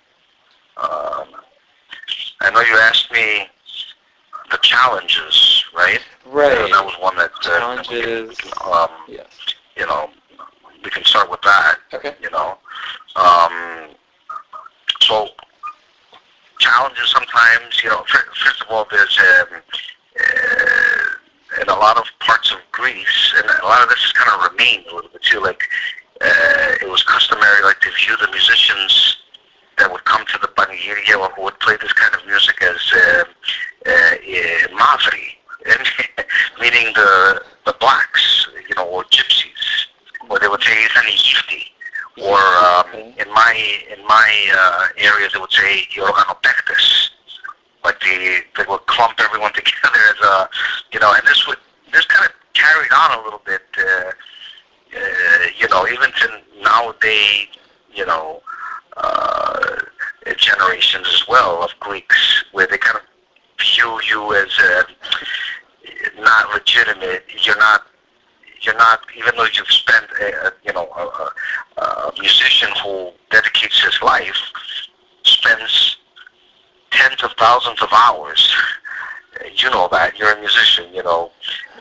I know you asked me the challenges, right? Right. That was one that Challenges. Yes. You know, we can start with that. Okay. You know, so challenges sometimes. You know, first of all, there's in a lot of parts of Greece, and a lot of this has kind of remained a little bit too. Like it was customary, like to view the musicians that would come to the Panegyria or who would play this kind of music as mavri, meaning the blacks, you know, or gypsies, or they would say isani gifti, or in my areas they would say yorganopektes, like they would clump everyone together as a, you know, and this kind of carried on a little bit, you know, even to nowadays, you know, generations as well of Greeks, where they kind of view you as not legitimate. You're not, even though you've spent, you know, a musician who dedicates his life, spends tens of thousands of hours. You know that you're a musician, you know,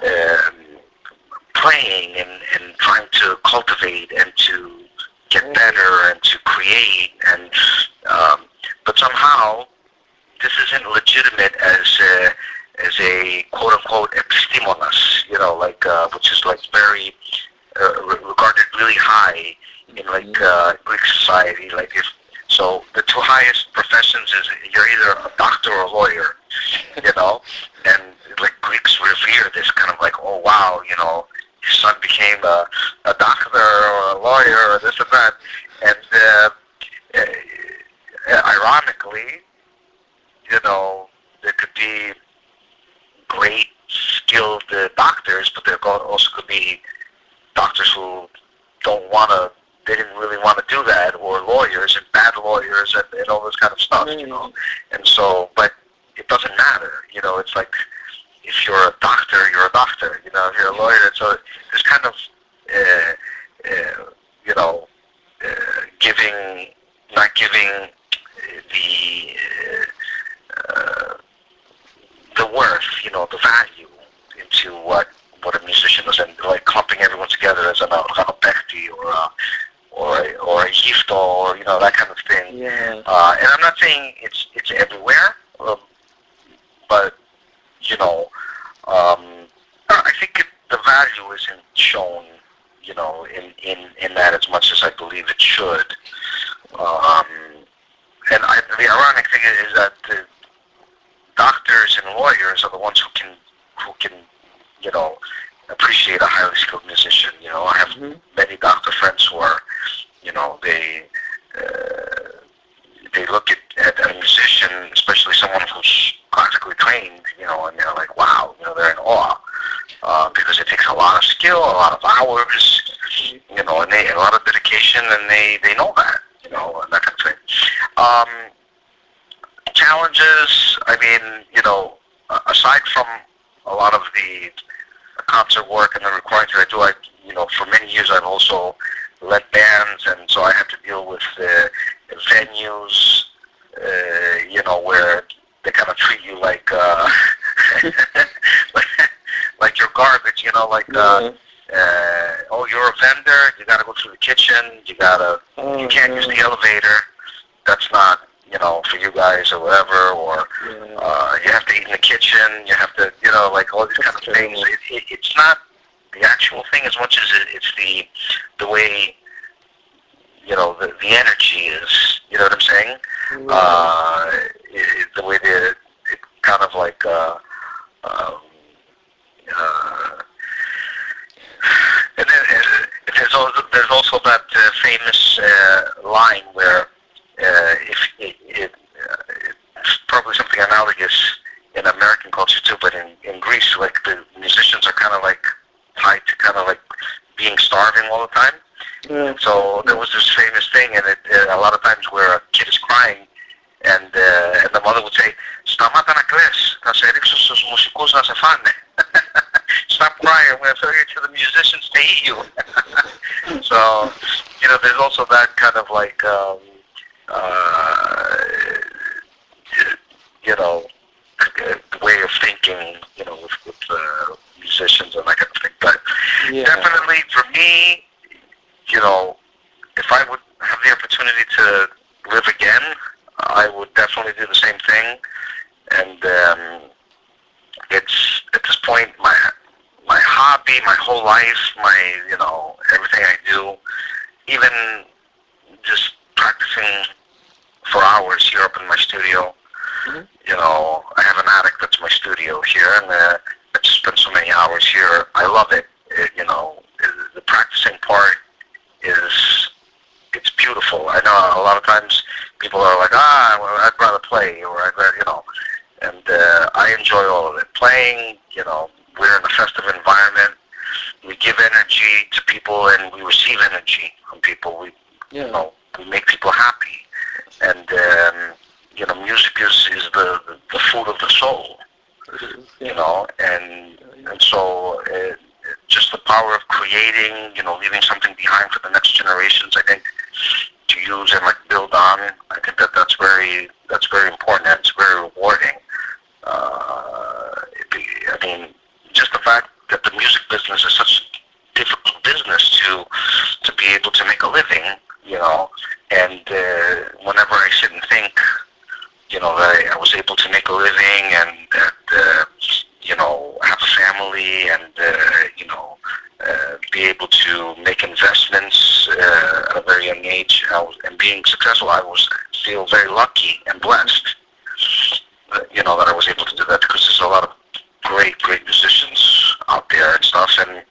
playing and trying to cultivate and to get better and to create, and but somehow this isn't legitimate as a quote unquote epistimonas, you know, like which is like very regarded really high in like Greek society. Like if so, the two highest professions is you're either a doctor or a lawyer, you know, and like Greeks revere this kind of like, oh wow, you know, his son became a doctor or a lawyer or this and that, and ironically, you know, there could be great skilled doctors, but there also could be doctors who they didn't really want to do that, or lawyers and bad lawyers and all this kind of stuff, you know. And so, but it doesn't matter, you know. It's like if you're a doctor, you're a doctor, you know. If you're a lawyer, so this kind of, you know, not giving the worth, you know, the value into what a musician is, and like clumping everyone together as an alkanopekti or a gifto, or you know, that kind of thing. Yeah. And I'm not saying it's everywhere, but you know, I think the value isn't shown, you know, in that as much as I believe believe it should. And the ironic thing is that the doctors and lawyers are the ones who can appreciate a highly skilled musician. I have many doctor friends who are, they look at a musician, especially someone who's classically trained, and they're like, wow, they're in awe. Because it takes a lot of skill, a lot of hours, and a lot of dedication, and they know that, and that kind of thing. Challenges, aside from a lot of the concert work and the recordings that I do, for many years I've also led bands, and so I have to deal with venues, where they kind of treat you like like you're garbage, oh, you're a vendor, you gotta go through the kitchen, you can't use the elevator, that's not, for you guys or whatever, or you have to eat in the kitchen, you have to, all these kind of things. It's not the actual thing as much as it's the way, the energy is, you know what I'm saying? The way it kind of like, and then there's also that famous line where it's probably something analogous in American culture too, but in Greece, like the musicians are kind of like tied to kind of like being starving all the time. Yeah. So there was this famous thing, and a lot of times where a kid is crying, and the mother would say, "Σταμάτα να κλαις, θα σε ρίξω στους μουσικούς να σε φάνε." Stop crying, I'm going to throw you to the musicians to eat you. So, there's also that kind of like, way of thinking, with musicians and that kind of thing. But definitely for me, if I would have the opportunity to live again, I would definitely do the same thing. And it's at this point my hobby, my whole life, everything I do, even just practicing for hours here up in my studio. I have an attic that's my studio here, and I just spend so many hours here. I love it. The practicing part it's beautiful. I know a lot of times people are like, well, I'd rather play, or I'd rather, and I enjoy all of it. Playing, we're in a festive environment. We give energy to people, and we receive energy from people. We make people happy, and music is the food of the soul. And so just the power of creating, leaving something behind for the next generations, I think, to use and like build on. I think that's very important, and it's very rewarding. Just the fact that the music business is such a difficult business to be able to make a living, and whenever I sit and think, that I was able to make a living, and that, have a family, and, be able to make investments at a very young age, and being successful, I feel very lucky and blessed, that I was able to do that, because there's a lot of great musicians out there and stuff, and,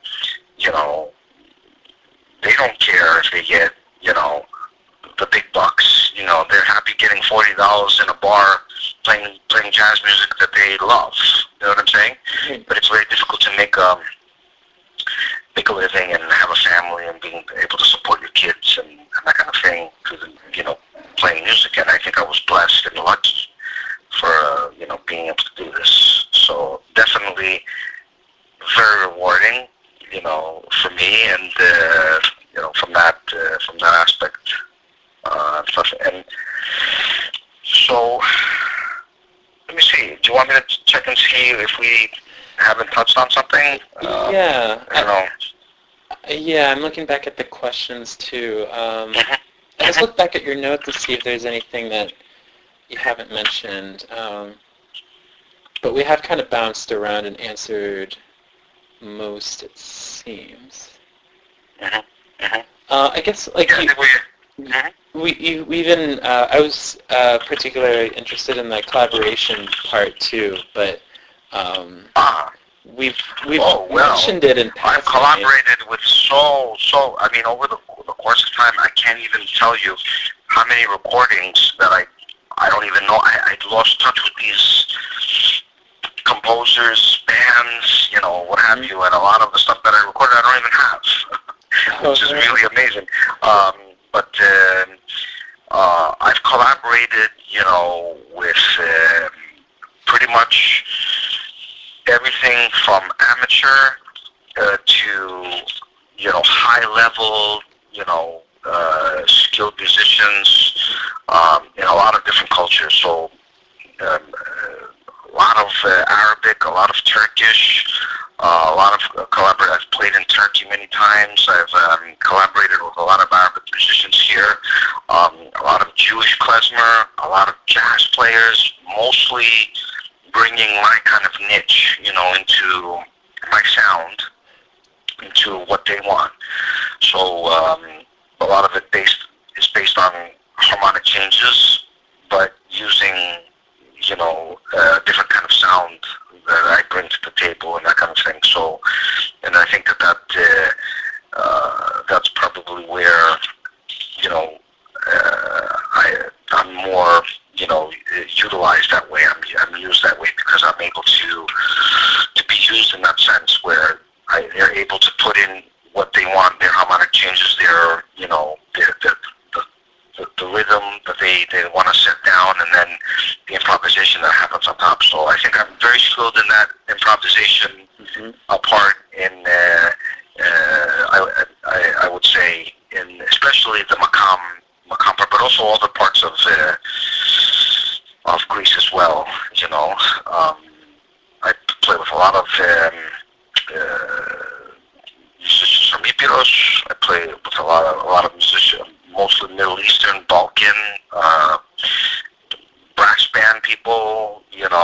they don't care if they get, the big bucks. They're happy getting $40 in a bar playing jazz music that they love. You know what I'm saying? Mm-hmm. But it's very difficult to make a living and have a family and being able to support your kids and that kind of thing through playing music. And I think I was blessed and lucky for being able to do this. So definitely very rewarding, for me, and from that aspect. And so, let me see. Do you want me to check and see if we haven't touched on something? I'm looking back at the questions too. Let's look back at your note to see if there's anything that you haven't mentioned. But we have kind of bounced around and answered most, it seems. I guess like Yeah, I think we even I was particularly interested in the collaboration part too, but ah. we've Oh, well, mentioned it in I've passing. collaborated with I mean, over the course of time, I can't even tell you how many recordings that I don't even know. I lost touch with these composers, bands, what have you, and a lot of the stuff that I recorded I don't even have, which is really amazing. But I've collaborated, with pretty much everything from amateur to high level, skilled musicians in a lot of different cultures. So a lot of Arabic, a lot of Turkish, a lot of collaborate. I've played in Turkey many times. I've collaborated with a lot of Arabic musicians here, a lot of Jewish klezmer, a lot of jazz players, mostly bringing my kind of niche, into my sound, into what they want. So a lot of it is based on harmonic changes, but using different kind of sound that I bring to the table and that kind of thing. So, and I think that's probably where I'm more utilized that way. I'm used that way because I'm able to be used in that sense where they're able to put in what they want, their harmonic changes, their the rhythm that they want to set down, and then the improvisation that happens on top. So I think I'm very skilled in that improvisation part in I would say in especially the Makam part, but also other parts of Greece as well. I play with a lot of musicians from Epirus. I play with a lot of musicians, mostly Middle Eastern, Balkan, brass band people,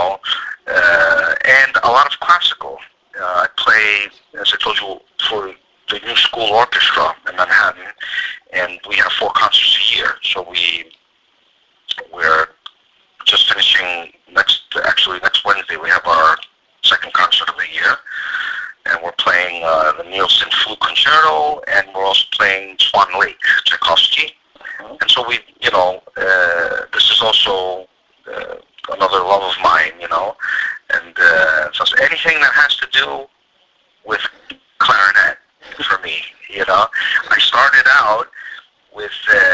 and a lot of classical. I play, as I told you, for the New School Orchestra in Manhattan, and we have 4 concerts a year. So we're just finishing next Wednesday. We have our 2nd concert of the year, and we're playing the Nielsen Flute Concerto, and we're also playing Swan Lake, Tchaikovsky. And so this is also another love of mine, and so anything that has to do with clarinet for me, I started out with,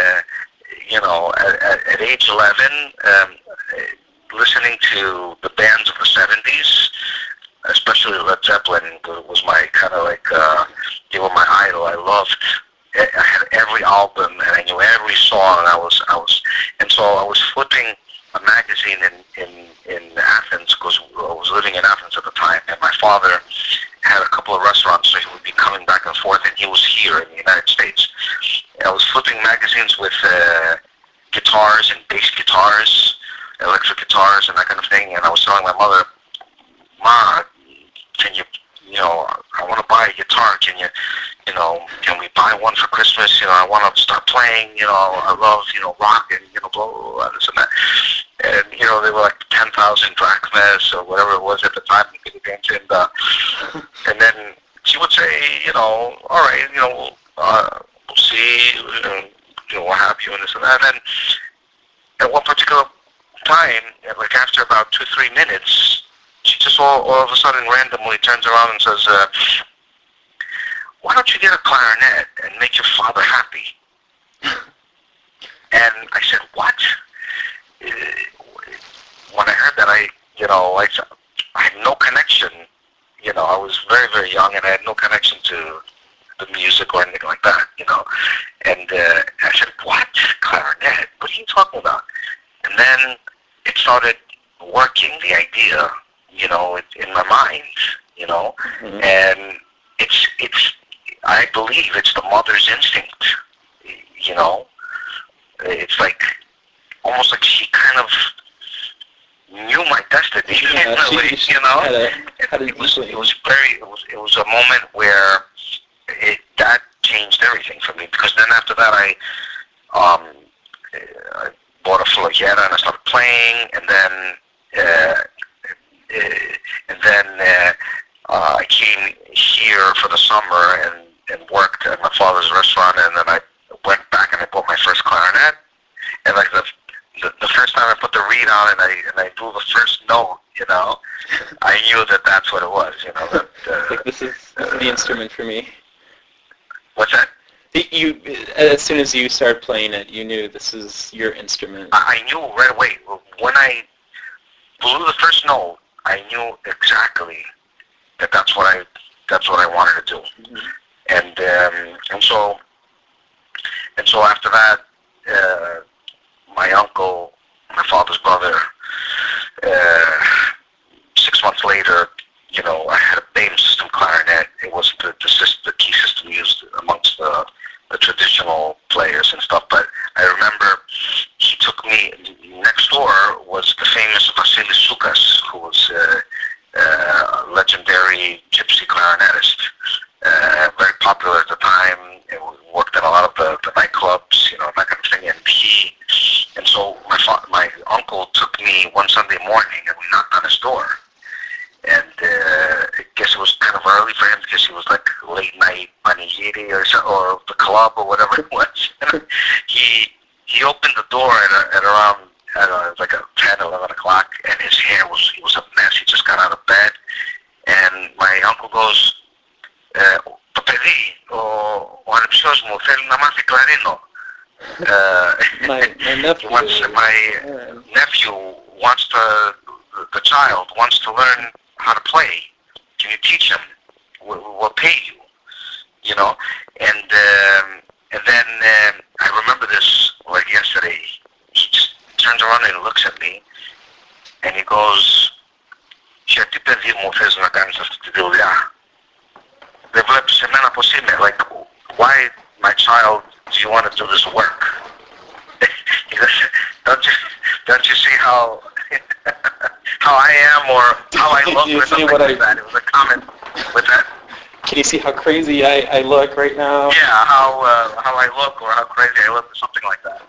at age 11, listening to the bands of the 70s, especially Led Zeppelin was my kind of like, they were my idol. I had every album and I knew every song, and so I was flipping a magazine in Athens, because I was living in Athens at the time, and my father had a couple of restaurants, so he would be coming back and forth, and he was here in the United States. And I was flipping magazines with guitars and bass guitars, electric guitars, and that kind of thing, and I was telling my mother, Ma, can you, I want to buy a guitar, can can we buy one for Christmas? I want to start playing, I love, rock and, blah, blah, blah, this and that. And, they were like 10,000 drachmas or whatever it was at the time, and then she would say, all right, we'll see, what have you, and this and that. And then at one particular time, like after about 2-3 minutes, she just all of a sudden randomly turns around and says, why don't you get a clarinet and make your father happy? And I said, what? When I heard that, I had no connection. I was very, very young, and I had no connection to the music or anything like that, And I said, what? Clarinet? What are you talking about? And then it started working, the idea, in my mind, and it's I believe it's the mother's instinct, It's like, almost like she kind of knew my destiny, in a way, It was a moment where that changed everything for me, because then that, um, I bought a flauta and I started playing, and then I came here for the summer and worked at my father's restaurant, and then I went back and I bought my first clarinet, and like the first time I put the reed on and I blew the first note, I knew that that's what it was, That, like this is the instrument for me. what's that? You, as soon as you started playing it, you knew this is your instrument. I knew right away. When I blew the first note, I knew exactly that that's what I wanted to do. Mm-hmm. And so after that, my uncle, my father's brother, 6 months later, I had a BAME system clarinet. It was the key system used amongst the traditional players and stuff. But I remember he took me, next door was the famous Vasilis Soukas, who was a legendary gypsy clarinetist, very popular at the time. It worked at a lot of the nightclubs, that kind of thing. And so my uncle took me one Sunday morning, and we knocked on his door. And I guess it was kind of early for him because he was like late night panigiri or the club or whatever it was. he opened the door at around, I don't know, it was like 10, 11 o'clock, and his hair was a mess. He just got out of bed, and my uncle goes, "Το παιδί, ο ανεψιός μου θέλει να μάθει κλαρίνο." My nephew. My nephew wants the child wants to learn how to play. Can you teach him? We'll pay you. And then I remember this like yesterday. He just turns around and looks at me, and he goes, "Γιατί παιδί μου θες να κάνεις αυτή τη δουλειά? Δεν βλέπεις εμένα πως είμαι? Like, why, my child, do you want to do this work?" He goes, don't you see how I am or how I look or something like that? It was a comment with that. Can you see how crazy I look right now? Yeah, how I look or how crazy I look or something like that.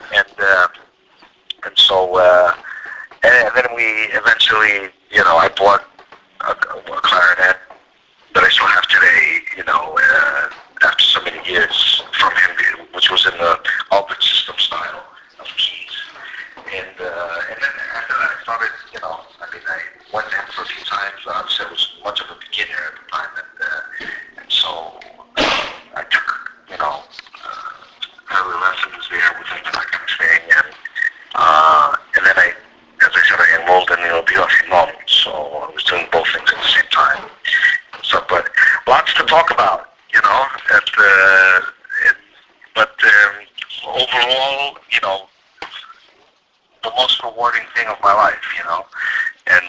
And so and then we eventually, I bought a clarinet that I still have today, after so many years from him, which was in the Albert system style of keys. And then after that I started, I went to him for a few times. Obviously I was much of a beginner at the time, and so I took, early lessons there with him, that kind of thing. And then as I said, I enrolled in the Biothinom, so I was doing both things at the same time. So, but lots to talk about, but overall, the most rewarding thing of my life, and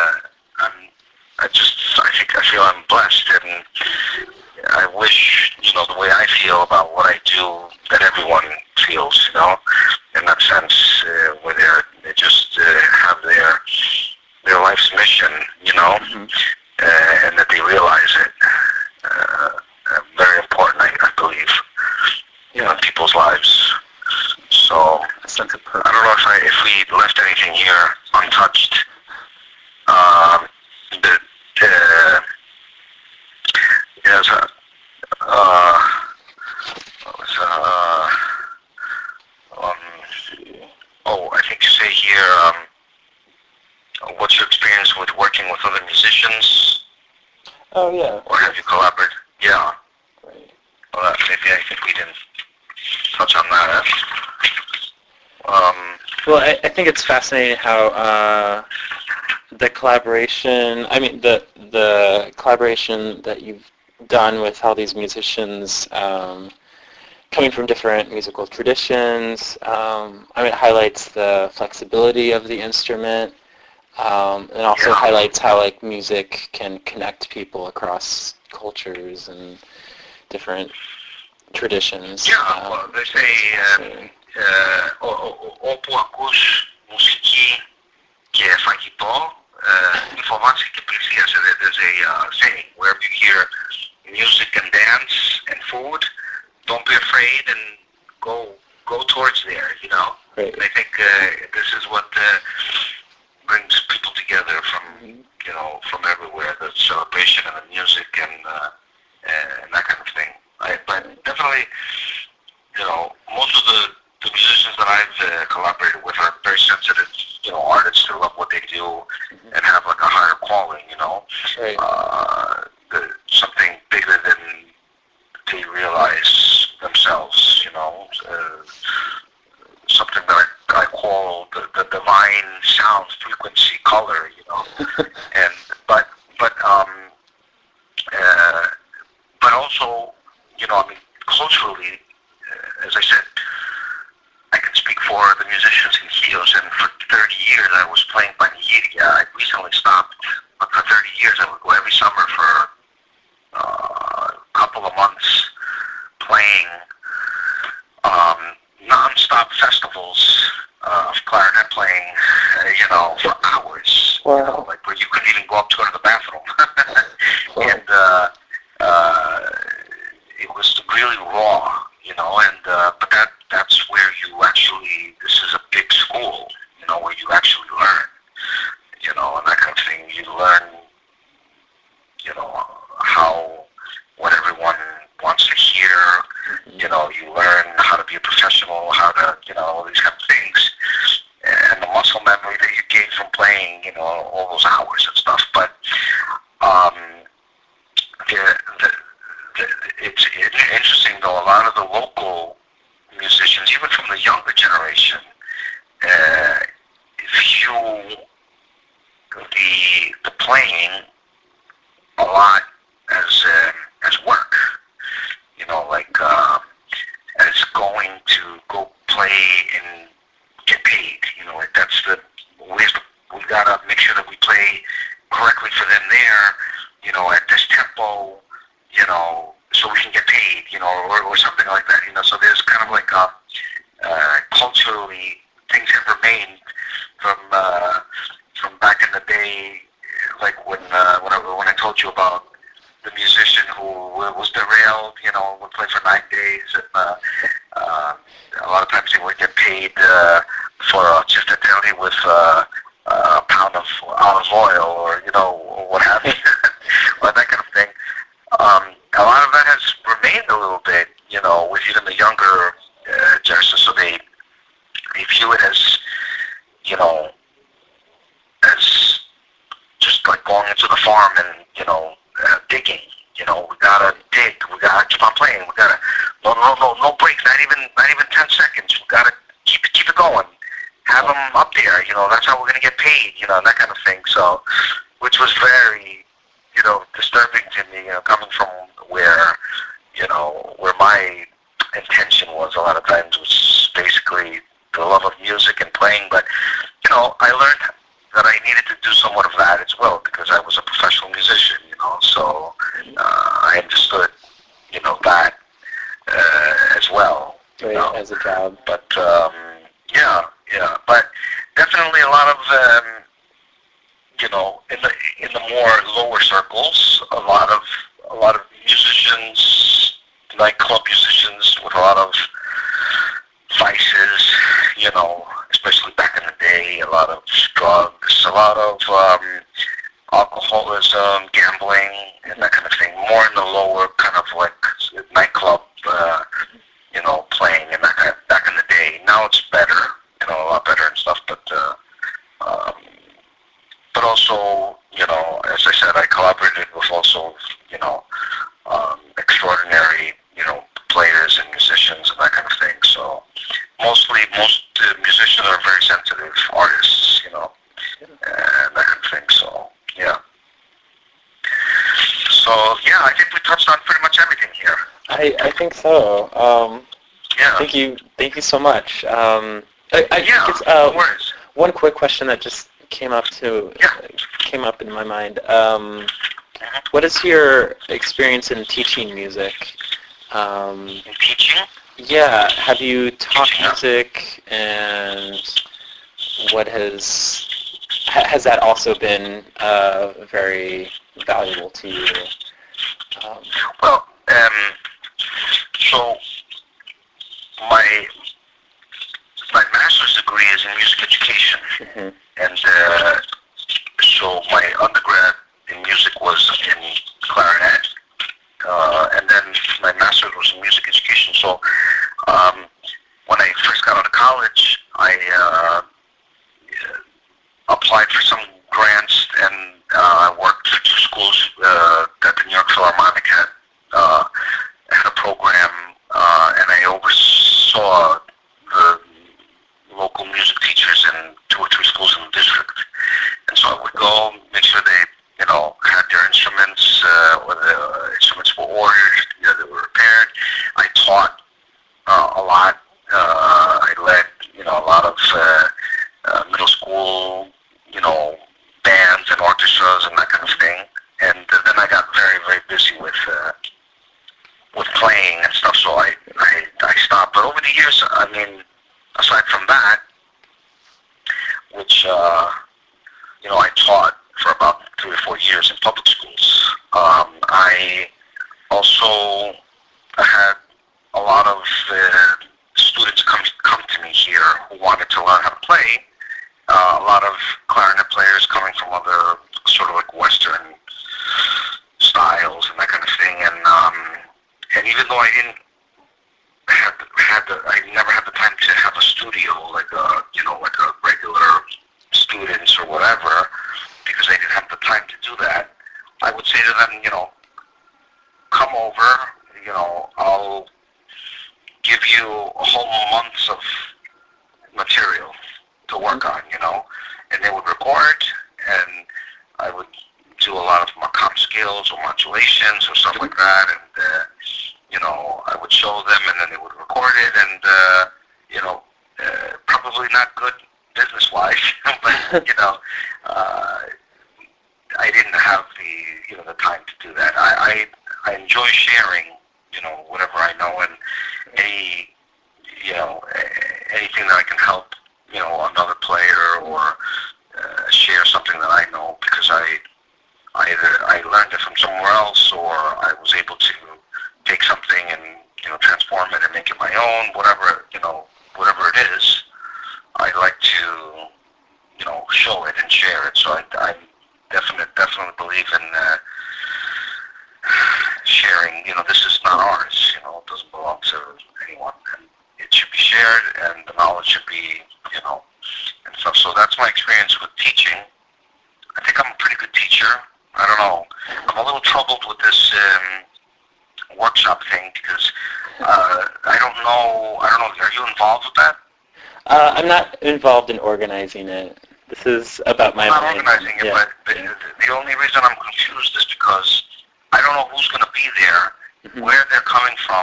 I feel I'm blessed, and I wish, the way I feel about what I do, that everyone feels, in that sense, where they just have their life's mission, Mm-hmm. And that they realize it. Very important, I believe, in people's lives. So A sense of purpose. I don't know if we left anything here untouched. I think you say here, what's your experience with working with other musicians? Oh yeah. Or have you collaborated? Yeah. Right. Well, maybe I think we didn't touch on that. Well, I think it's fascinating how the collaboration. I mean, the collaboration that you've done with all these musicians, coming from different musical traditions. It highlights the flexibility of the instrument, and also highlights how music can connect people across cultures and different traditions. Yeah, well, they say όπου ακούς μουσική και φαγητό, μη φοβάσαι και πλησίασε. There's a saying, wherever you hear music and dance and food, don't be afraid and go towards there, you know. Right. And I think this is what brings people together from you know from everywhere. The celebration and the music and that kind of thing. But definitely, you know, most of the musicians that I've collaborated with are very sensitive, you know, artists who love what they do and have like a higher calling, you know. Right. Something bigger than they realize themselves, you know. Something that I call the divine sound frequency color, you know. And but also, you know, I mean, culturally, as I said, I can speak for the musicians in Chios, and for 30 years I was playing Panigíria. I recently stopped, but for 30 years I would go every summer for a couple of months playing non-stop festivals of clarinet playing, you know, for hours. Wow. You know, like where you couldn't even go up to go to the bathroom. Wow. And it was really raw, you know, and but that's where you actually, this is a big school, you know, where you actually learn, you know, and that kind of thing. You learn, you know, what everyone wants to hear, you know, you learn how to be a professional, how to, you know, all these kind of things, and the muscle memory that you gain from playing, you know, all those hours and stuff. But it's interesting though, a lot of the local musicians, even from the younger generation, view the playing a lot as work, you know, like as going to go play and get paid, you know, like that's we gotta make sure that we play correctly for them there, you know, at this tempo, you know, so we can get paid, you know, or something like that, you know. So there's kind of like culturally things have remained from back in the day, like when I told you about the musician who was derailed, you know, would play for 9 days, and a lot of times they would get paid for just a daily with a pound of olive oil, or you know, or what have you, or that kind of thing. A lot of that has remained a little bit, you know, with even the younger generation, so they view it as, you know, as just like going into the farm and, you know, digging. You know, we gotta dig. We gotta keep on playing. We gotta no breaks. Not even 10 seconds. We gotta keep it going. Have them up there. You know, that's how we're gonna get paid. You know, that kind of thing. So, which was very, you know, disturbing to me. You know, coming from where, you know, where my intention was a lot of times was basically the love of music and playing. But, you know, I learned that I needed to do somewhat of that as well because I was a professional musician, you know, so I understood, you know, that as well. Right, know. as a job. But, yeah. But definitely a lot of, you know, in the more lower circles, a lot of musicians, nightclub musicians with a lot of vices, you know, especially back in the day, a lot of drugs, a lot of alcoholism, gambling, and that kind of thing. More in the lower kind of like nightclub, you know, playing and that kind of, back in the day. Now it's better, you know, a lot better and stuff. But also, you know, as I said, I collaborated with also, you know, extraordinary, you know, players and musicians and that kind of thing. So most musicians are very sensitive artists, you know, and that kind of thing. So yeah. So yeah, I think we touched on pretty much everything here. I think so. Yeah. Thank you so much. No worries. One quick question that just came up in my mind. What is your experience in teaching music? In teaching? Yeah. Have you taught music, and what has that also been very valuable to you? Well, so my my master's degree is in music education, Mm-hmm. and so my undergrad in music was in clarinet, and then my master's was in music education. So um, when I first got out of college, I applied for some grants, and I worked for two schools that the New York Philharmonic had a program, and I oversaw the local music teachers in two or three schools in the district. And so I would go, make sure they, had their instruments, or the instruments were ordered, they were repaired. I taught a lot. I led, a lot of middle school, bands and orchestras and that kind of thing. And then I got very, very busy with playing and stuff, so I stopped. But over the years, I mean, aside from that, which, I taught for about 3 or 4 years in public schools, I also had a lot of students come to me here who wanted to learn how to play. A lot of clarinet players coming from other sort of like Western styles and that kind of thing. And even though I didn't I never had the time to have a studio like a regular students or whatever, because I didn't have the time to do that. I would say to them, come over, I'll give you a whole month of material to work on, and they would record, and I would do a lot of macam scales or modulations or stuff like that, and I would show them, and then they would record it, and probably not good business-wise, but I didn't have the time to do that. I enjoy sharing, whatever I know, and anything that I can help, another player, or share something that I know, because either I learned it from somewhere else, or I was able to take something and transform it and make it my own, whatever it is. I like to show it and share it. So I definitely believe in sharing. This is not ours. It doesn't belong to anyone, and it should be shared, and the knowledge should be and stuff. So that's my experience with teaching. I think I'm a pretty good teacher. I don't know. I'm a little troubled with this workshop thing, because I don't know. Are you involved with that? I'm not involved in organizing it. This is about my I'm not mind. organizing it, Yeah. but the only reason I'm confused is because I don't know who's going to be there, Mhm. where they're coming from.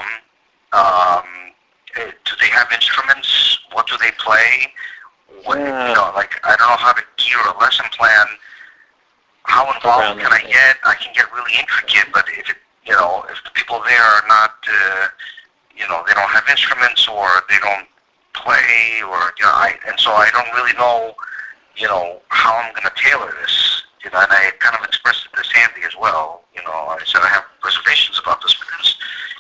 Do they have instruments? What do they play? What, Yeah. I don't know how to gear a lesson plan. How involved Around can that, I get? I can get really intricate, but if the people there are not, they don't have instruments, or they don't play, or and so I don't really know, how I'm going to tailor this. And I kind of expressed it to Sandy as well. I said I have reservations about this, because,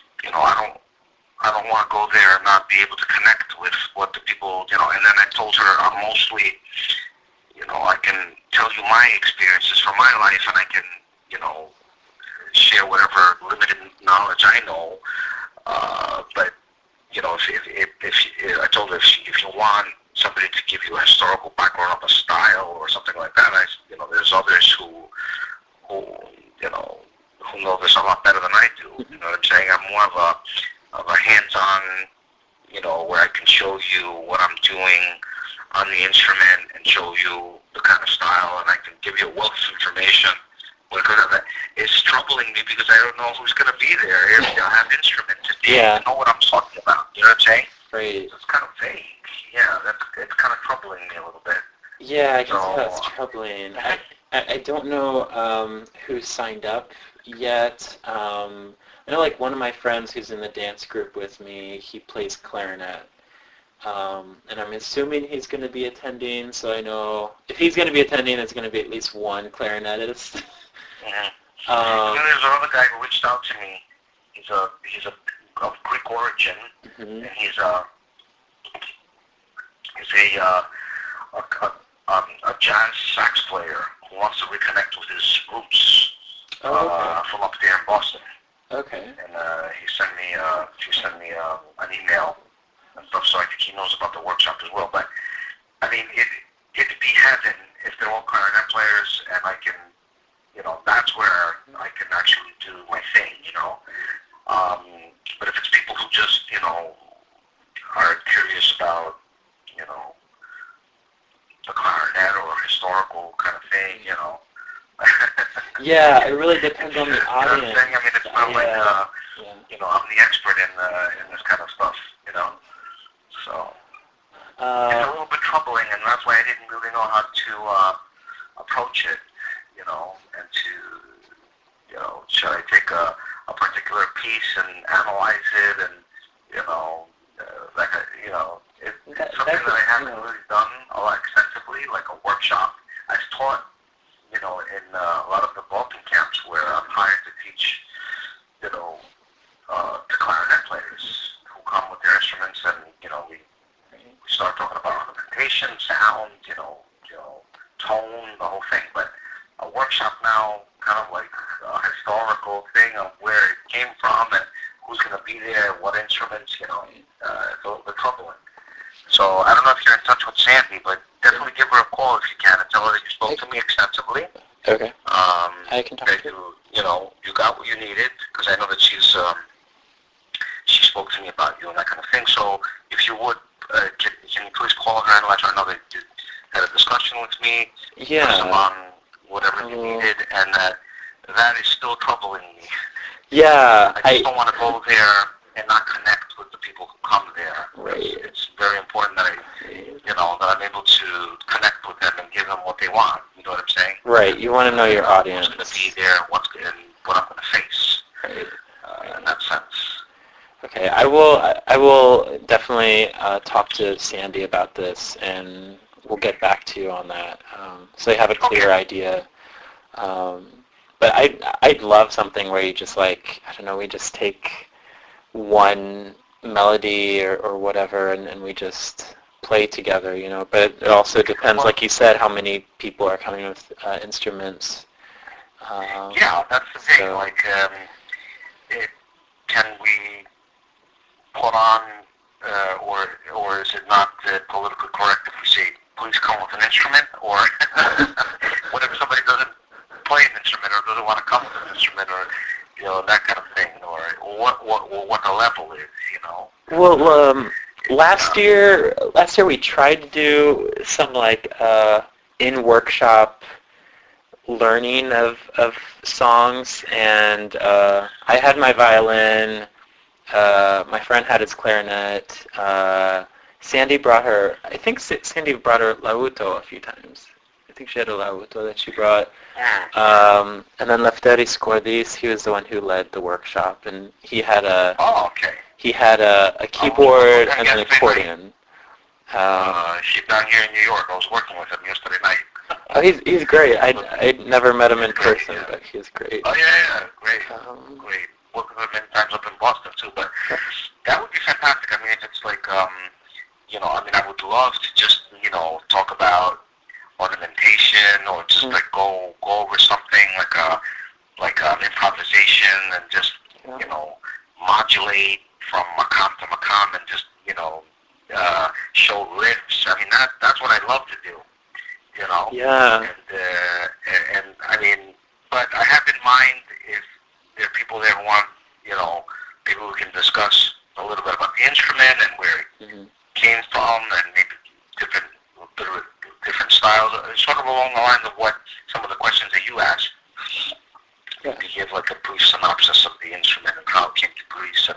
I don't want to go there and not be able to connect with what the people, and then I told her I'm mostly, I can tell you my experiences from my life, and I can, share whatever limited knowledge I know. But, if I told her, if you want somebody to give you a historical background of a style or something like that, there's others who know this a lot better than I do. You know what I'm saying? I'm more of a hands-on, where I can show you what I'm doing on the instrument and show you the kind of style, and I can give you a wealth of information. It's troubling me, because I don't know who's going to be there. If they'll have instruments, if they even know what I'm talking about. You know what I'm saying? Right. So it's kind of vague. Yeah, it's kind of troubling me a little bit. Yeah, I can tell that's troubling. I don't know who signed up yet. I know, like, one of my friends who's in the dance group with me, he plays clarinet. And I'm assuming he's going to be attending, so I know if he's going to be attending, it's going to be at least one clarinetist. Mm-hmm. There's another guy who reached out to me. He's a Greek origin, Mm-hmm. and he's a jazz sax player who wants to reconnect with his roots Oh, from up there in Boston. okay. And she sent me an email and stuff, so I think he knows about the workshop as well. But I mean, it'd be heaven if they're all clarinet players, and I can, that's where I can actually do my thing, But if it's people who just, are curious about, the clarinet or historical kind of thing, Yeah, it really depends on the You know what I'm audience. saying? I mean, it's not like, Yeah. I'm the expert in this kind of stuff, So it's a little bit troubling, and that's why I didn't really know how to approach it, and to, should I take a particular piece and analyze it, and, it's something that I haven't really done a lot extensively, like a workshop. I've taught, in a lot of the Balkan camps where I'm hired to teach, to clarinet players who come with their instruments, and, we start talking about ornamentation, sound, tone, the whole thing. But a workshop now, kind of like a historical thing of where it came from and who's going to be there, what instruments, it's a little bit troubling. So I don't know if you're in touch with Sandy, but definitely give her a call if you can and tell her that you spoke to me extensively. Okay. I can talk That to you. you got what you needed, because I know that she spoke to me about you and that kind of thing. So if you would, can you please call her and let her know that you had a discussion with me, Yeah. press them on whatever you needed, and that is still troubling me. Yeah. I just don't want to go there and not connect with the people who come there. Right. It's very important that that I'm able to connect with them and give them what they want. You know what I'm saying? Right. You want to know your audience. Who's going to be there, and what I'm going to face. Right. In that sense. Okay. I will definitely talk to Sandy about this, and we'll get back to you on that, so you have a clear idea. But I'd love something where you just I don't know, we just take one melody or whatever, and we just play together, But it also depends, like you said, how many people are coming with instruments. Yeah, that's the thing. So, Can we put on, or is it not politically correct if we say, please come with an instrument, or what if somebody doesn't play an instrument or doesn't want to come with an instrument, or that kind of thing, or what the level is, Well, last year we tried to do some in workshop learning of songs, and I had my violin. My friend had his clarinet. Sandy brought her. I think Sandy brought her lauto a few times. I think she had a lauto that she brought. And then Lefteris Cordis, he was the one who led the workshop, and he had a keyboard and an accordion. She's down here in New York. I was working with him yesterday night. Oh, he's great. I'd never met him in person, but he's great. Oh yeah, great, great. Worked with him many times up in Boston too. But that would be fantastic. I mean, if it's I would love to just talk about ornamentation, or just go over something like improvisation, and just modulate from makam to makam, and just show riffs. I mean, that's what I love to do. Yeah. And I mean, but I have in mind, if there are people there who want, maybe we can discuss a little bit about the instrument and where it came from, and maybe different styles, sort of along the lines of what some of the questions that you asked. Yeah. To give a brief synopsis of the instrument and how it came to Greece,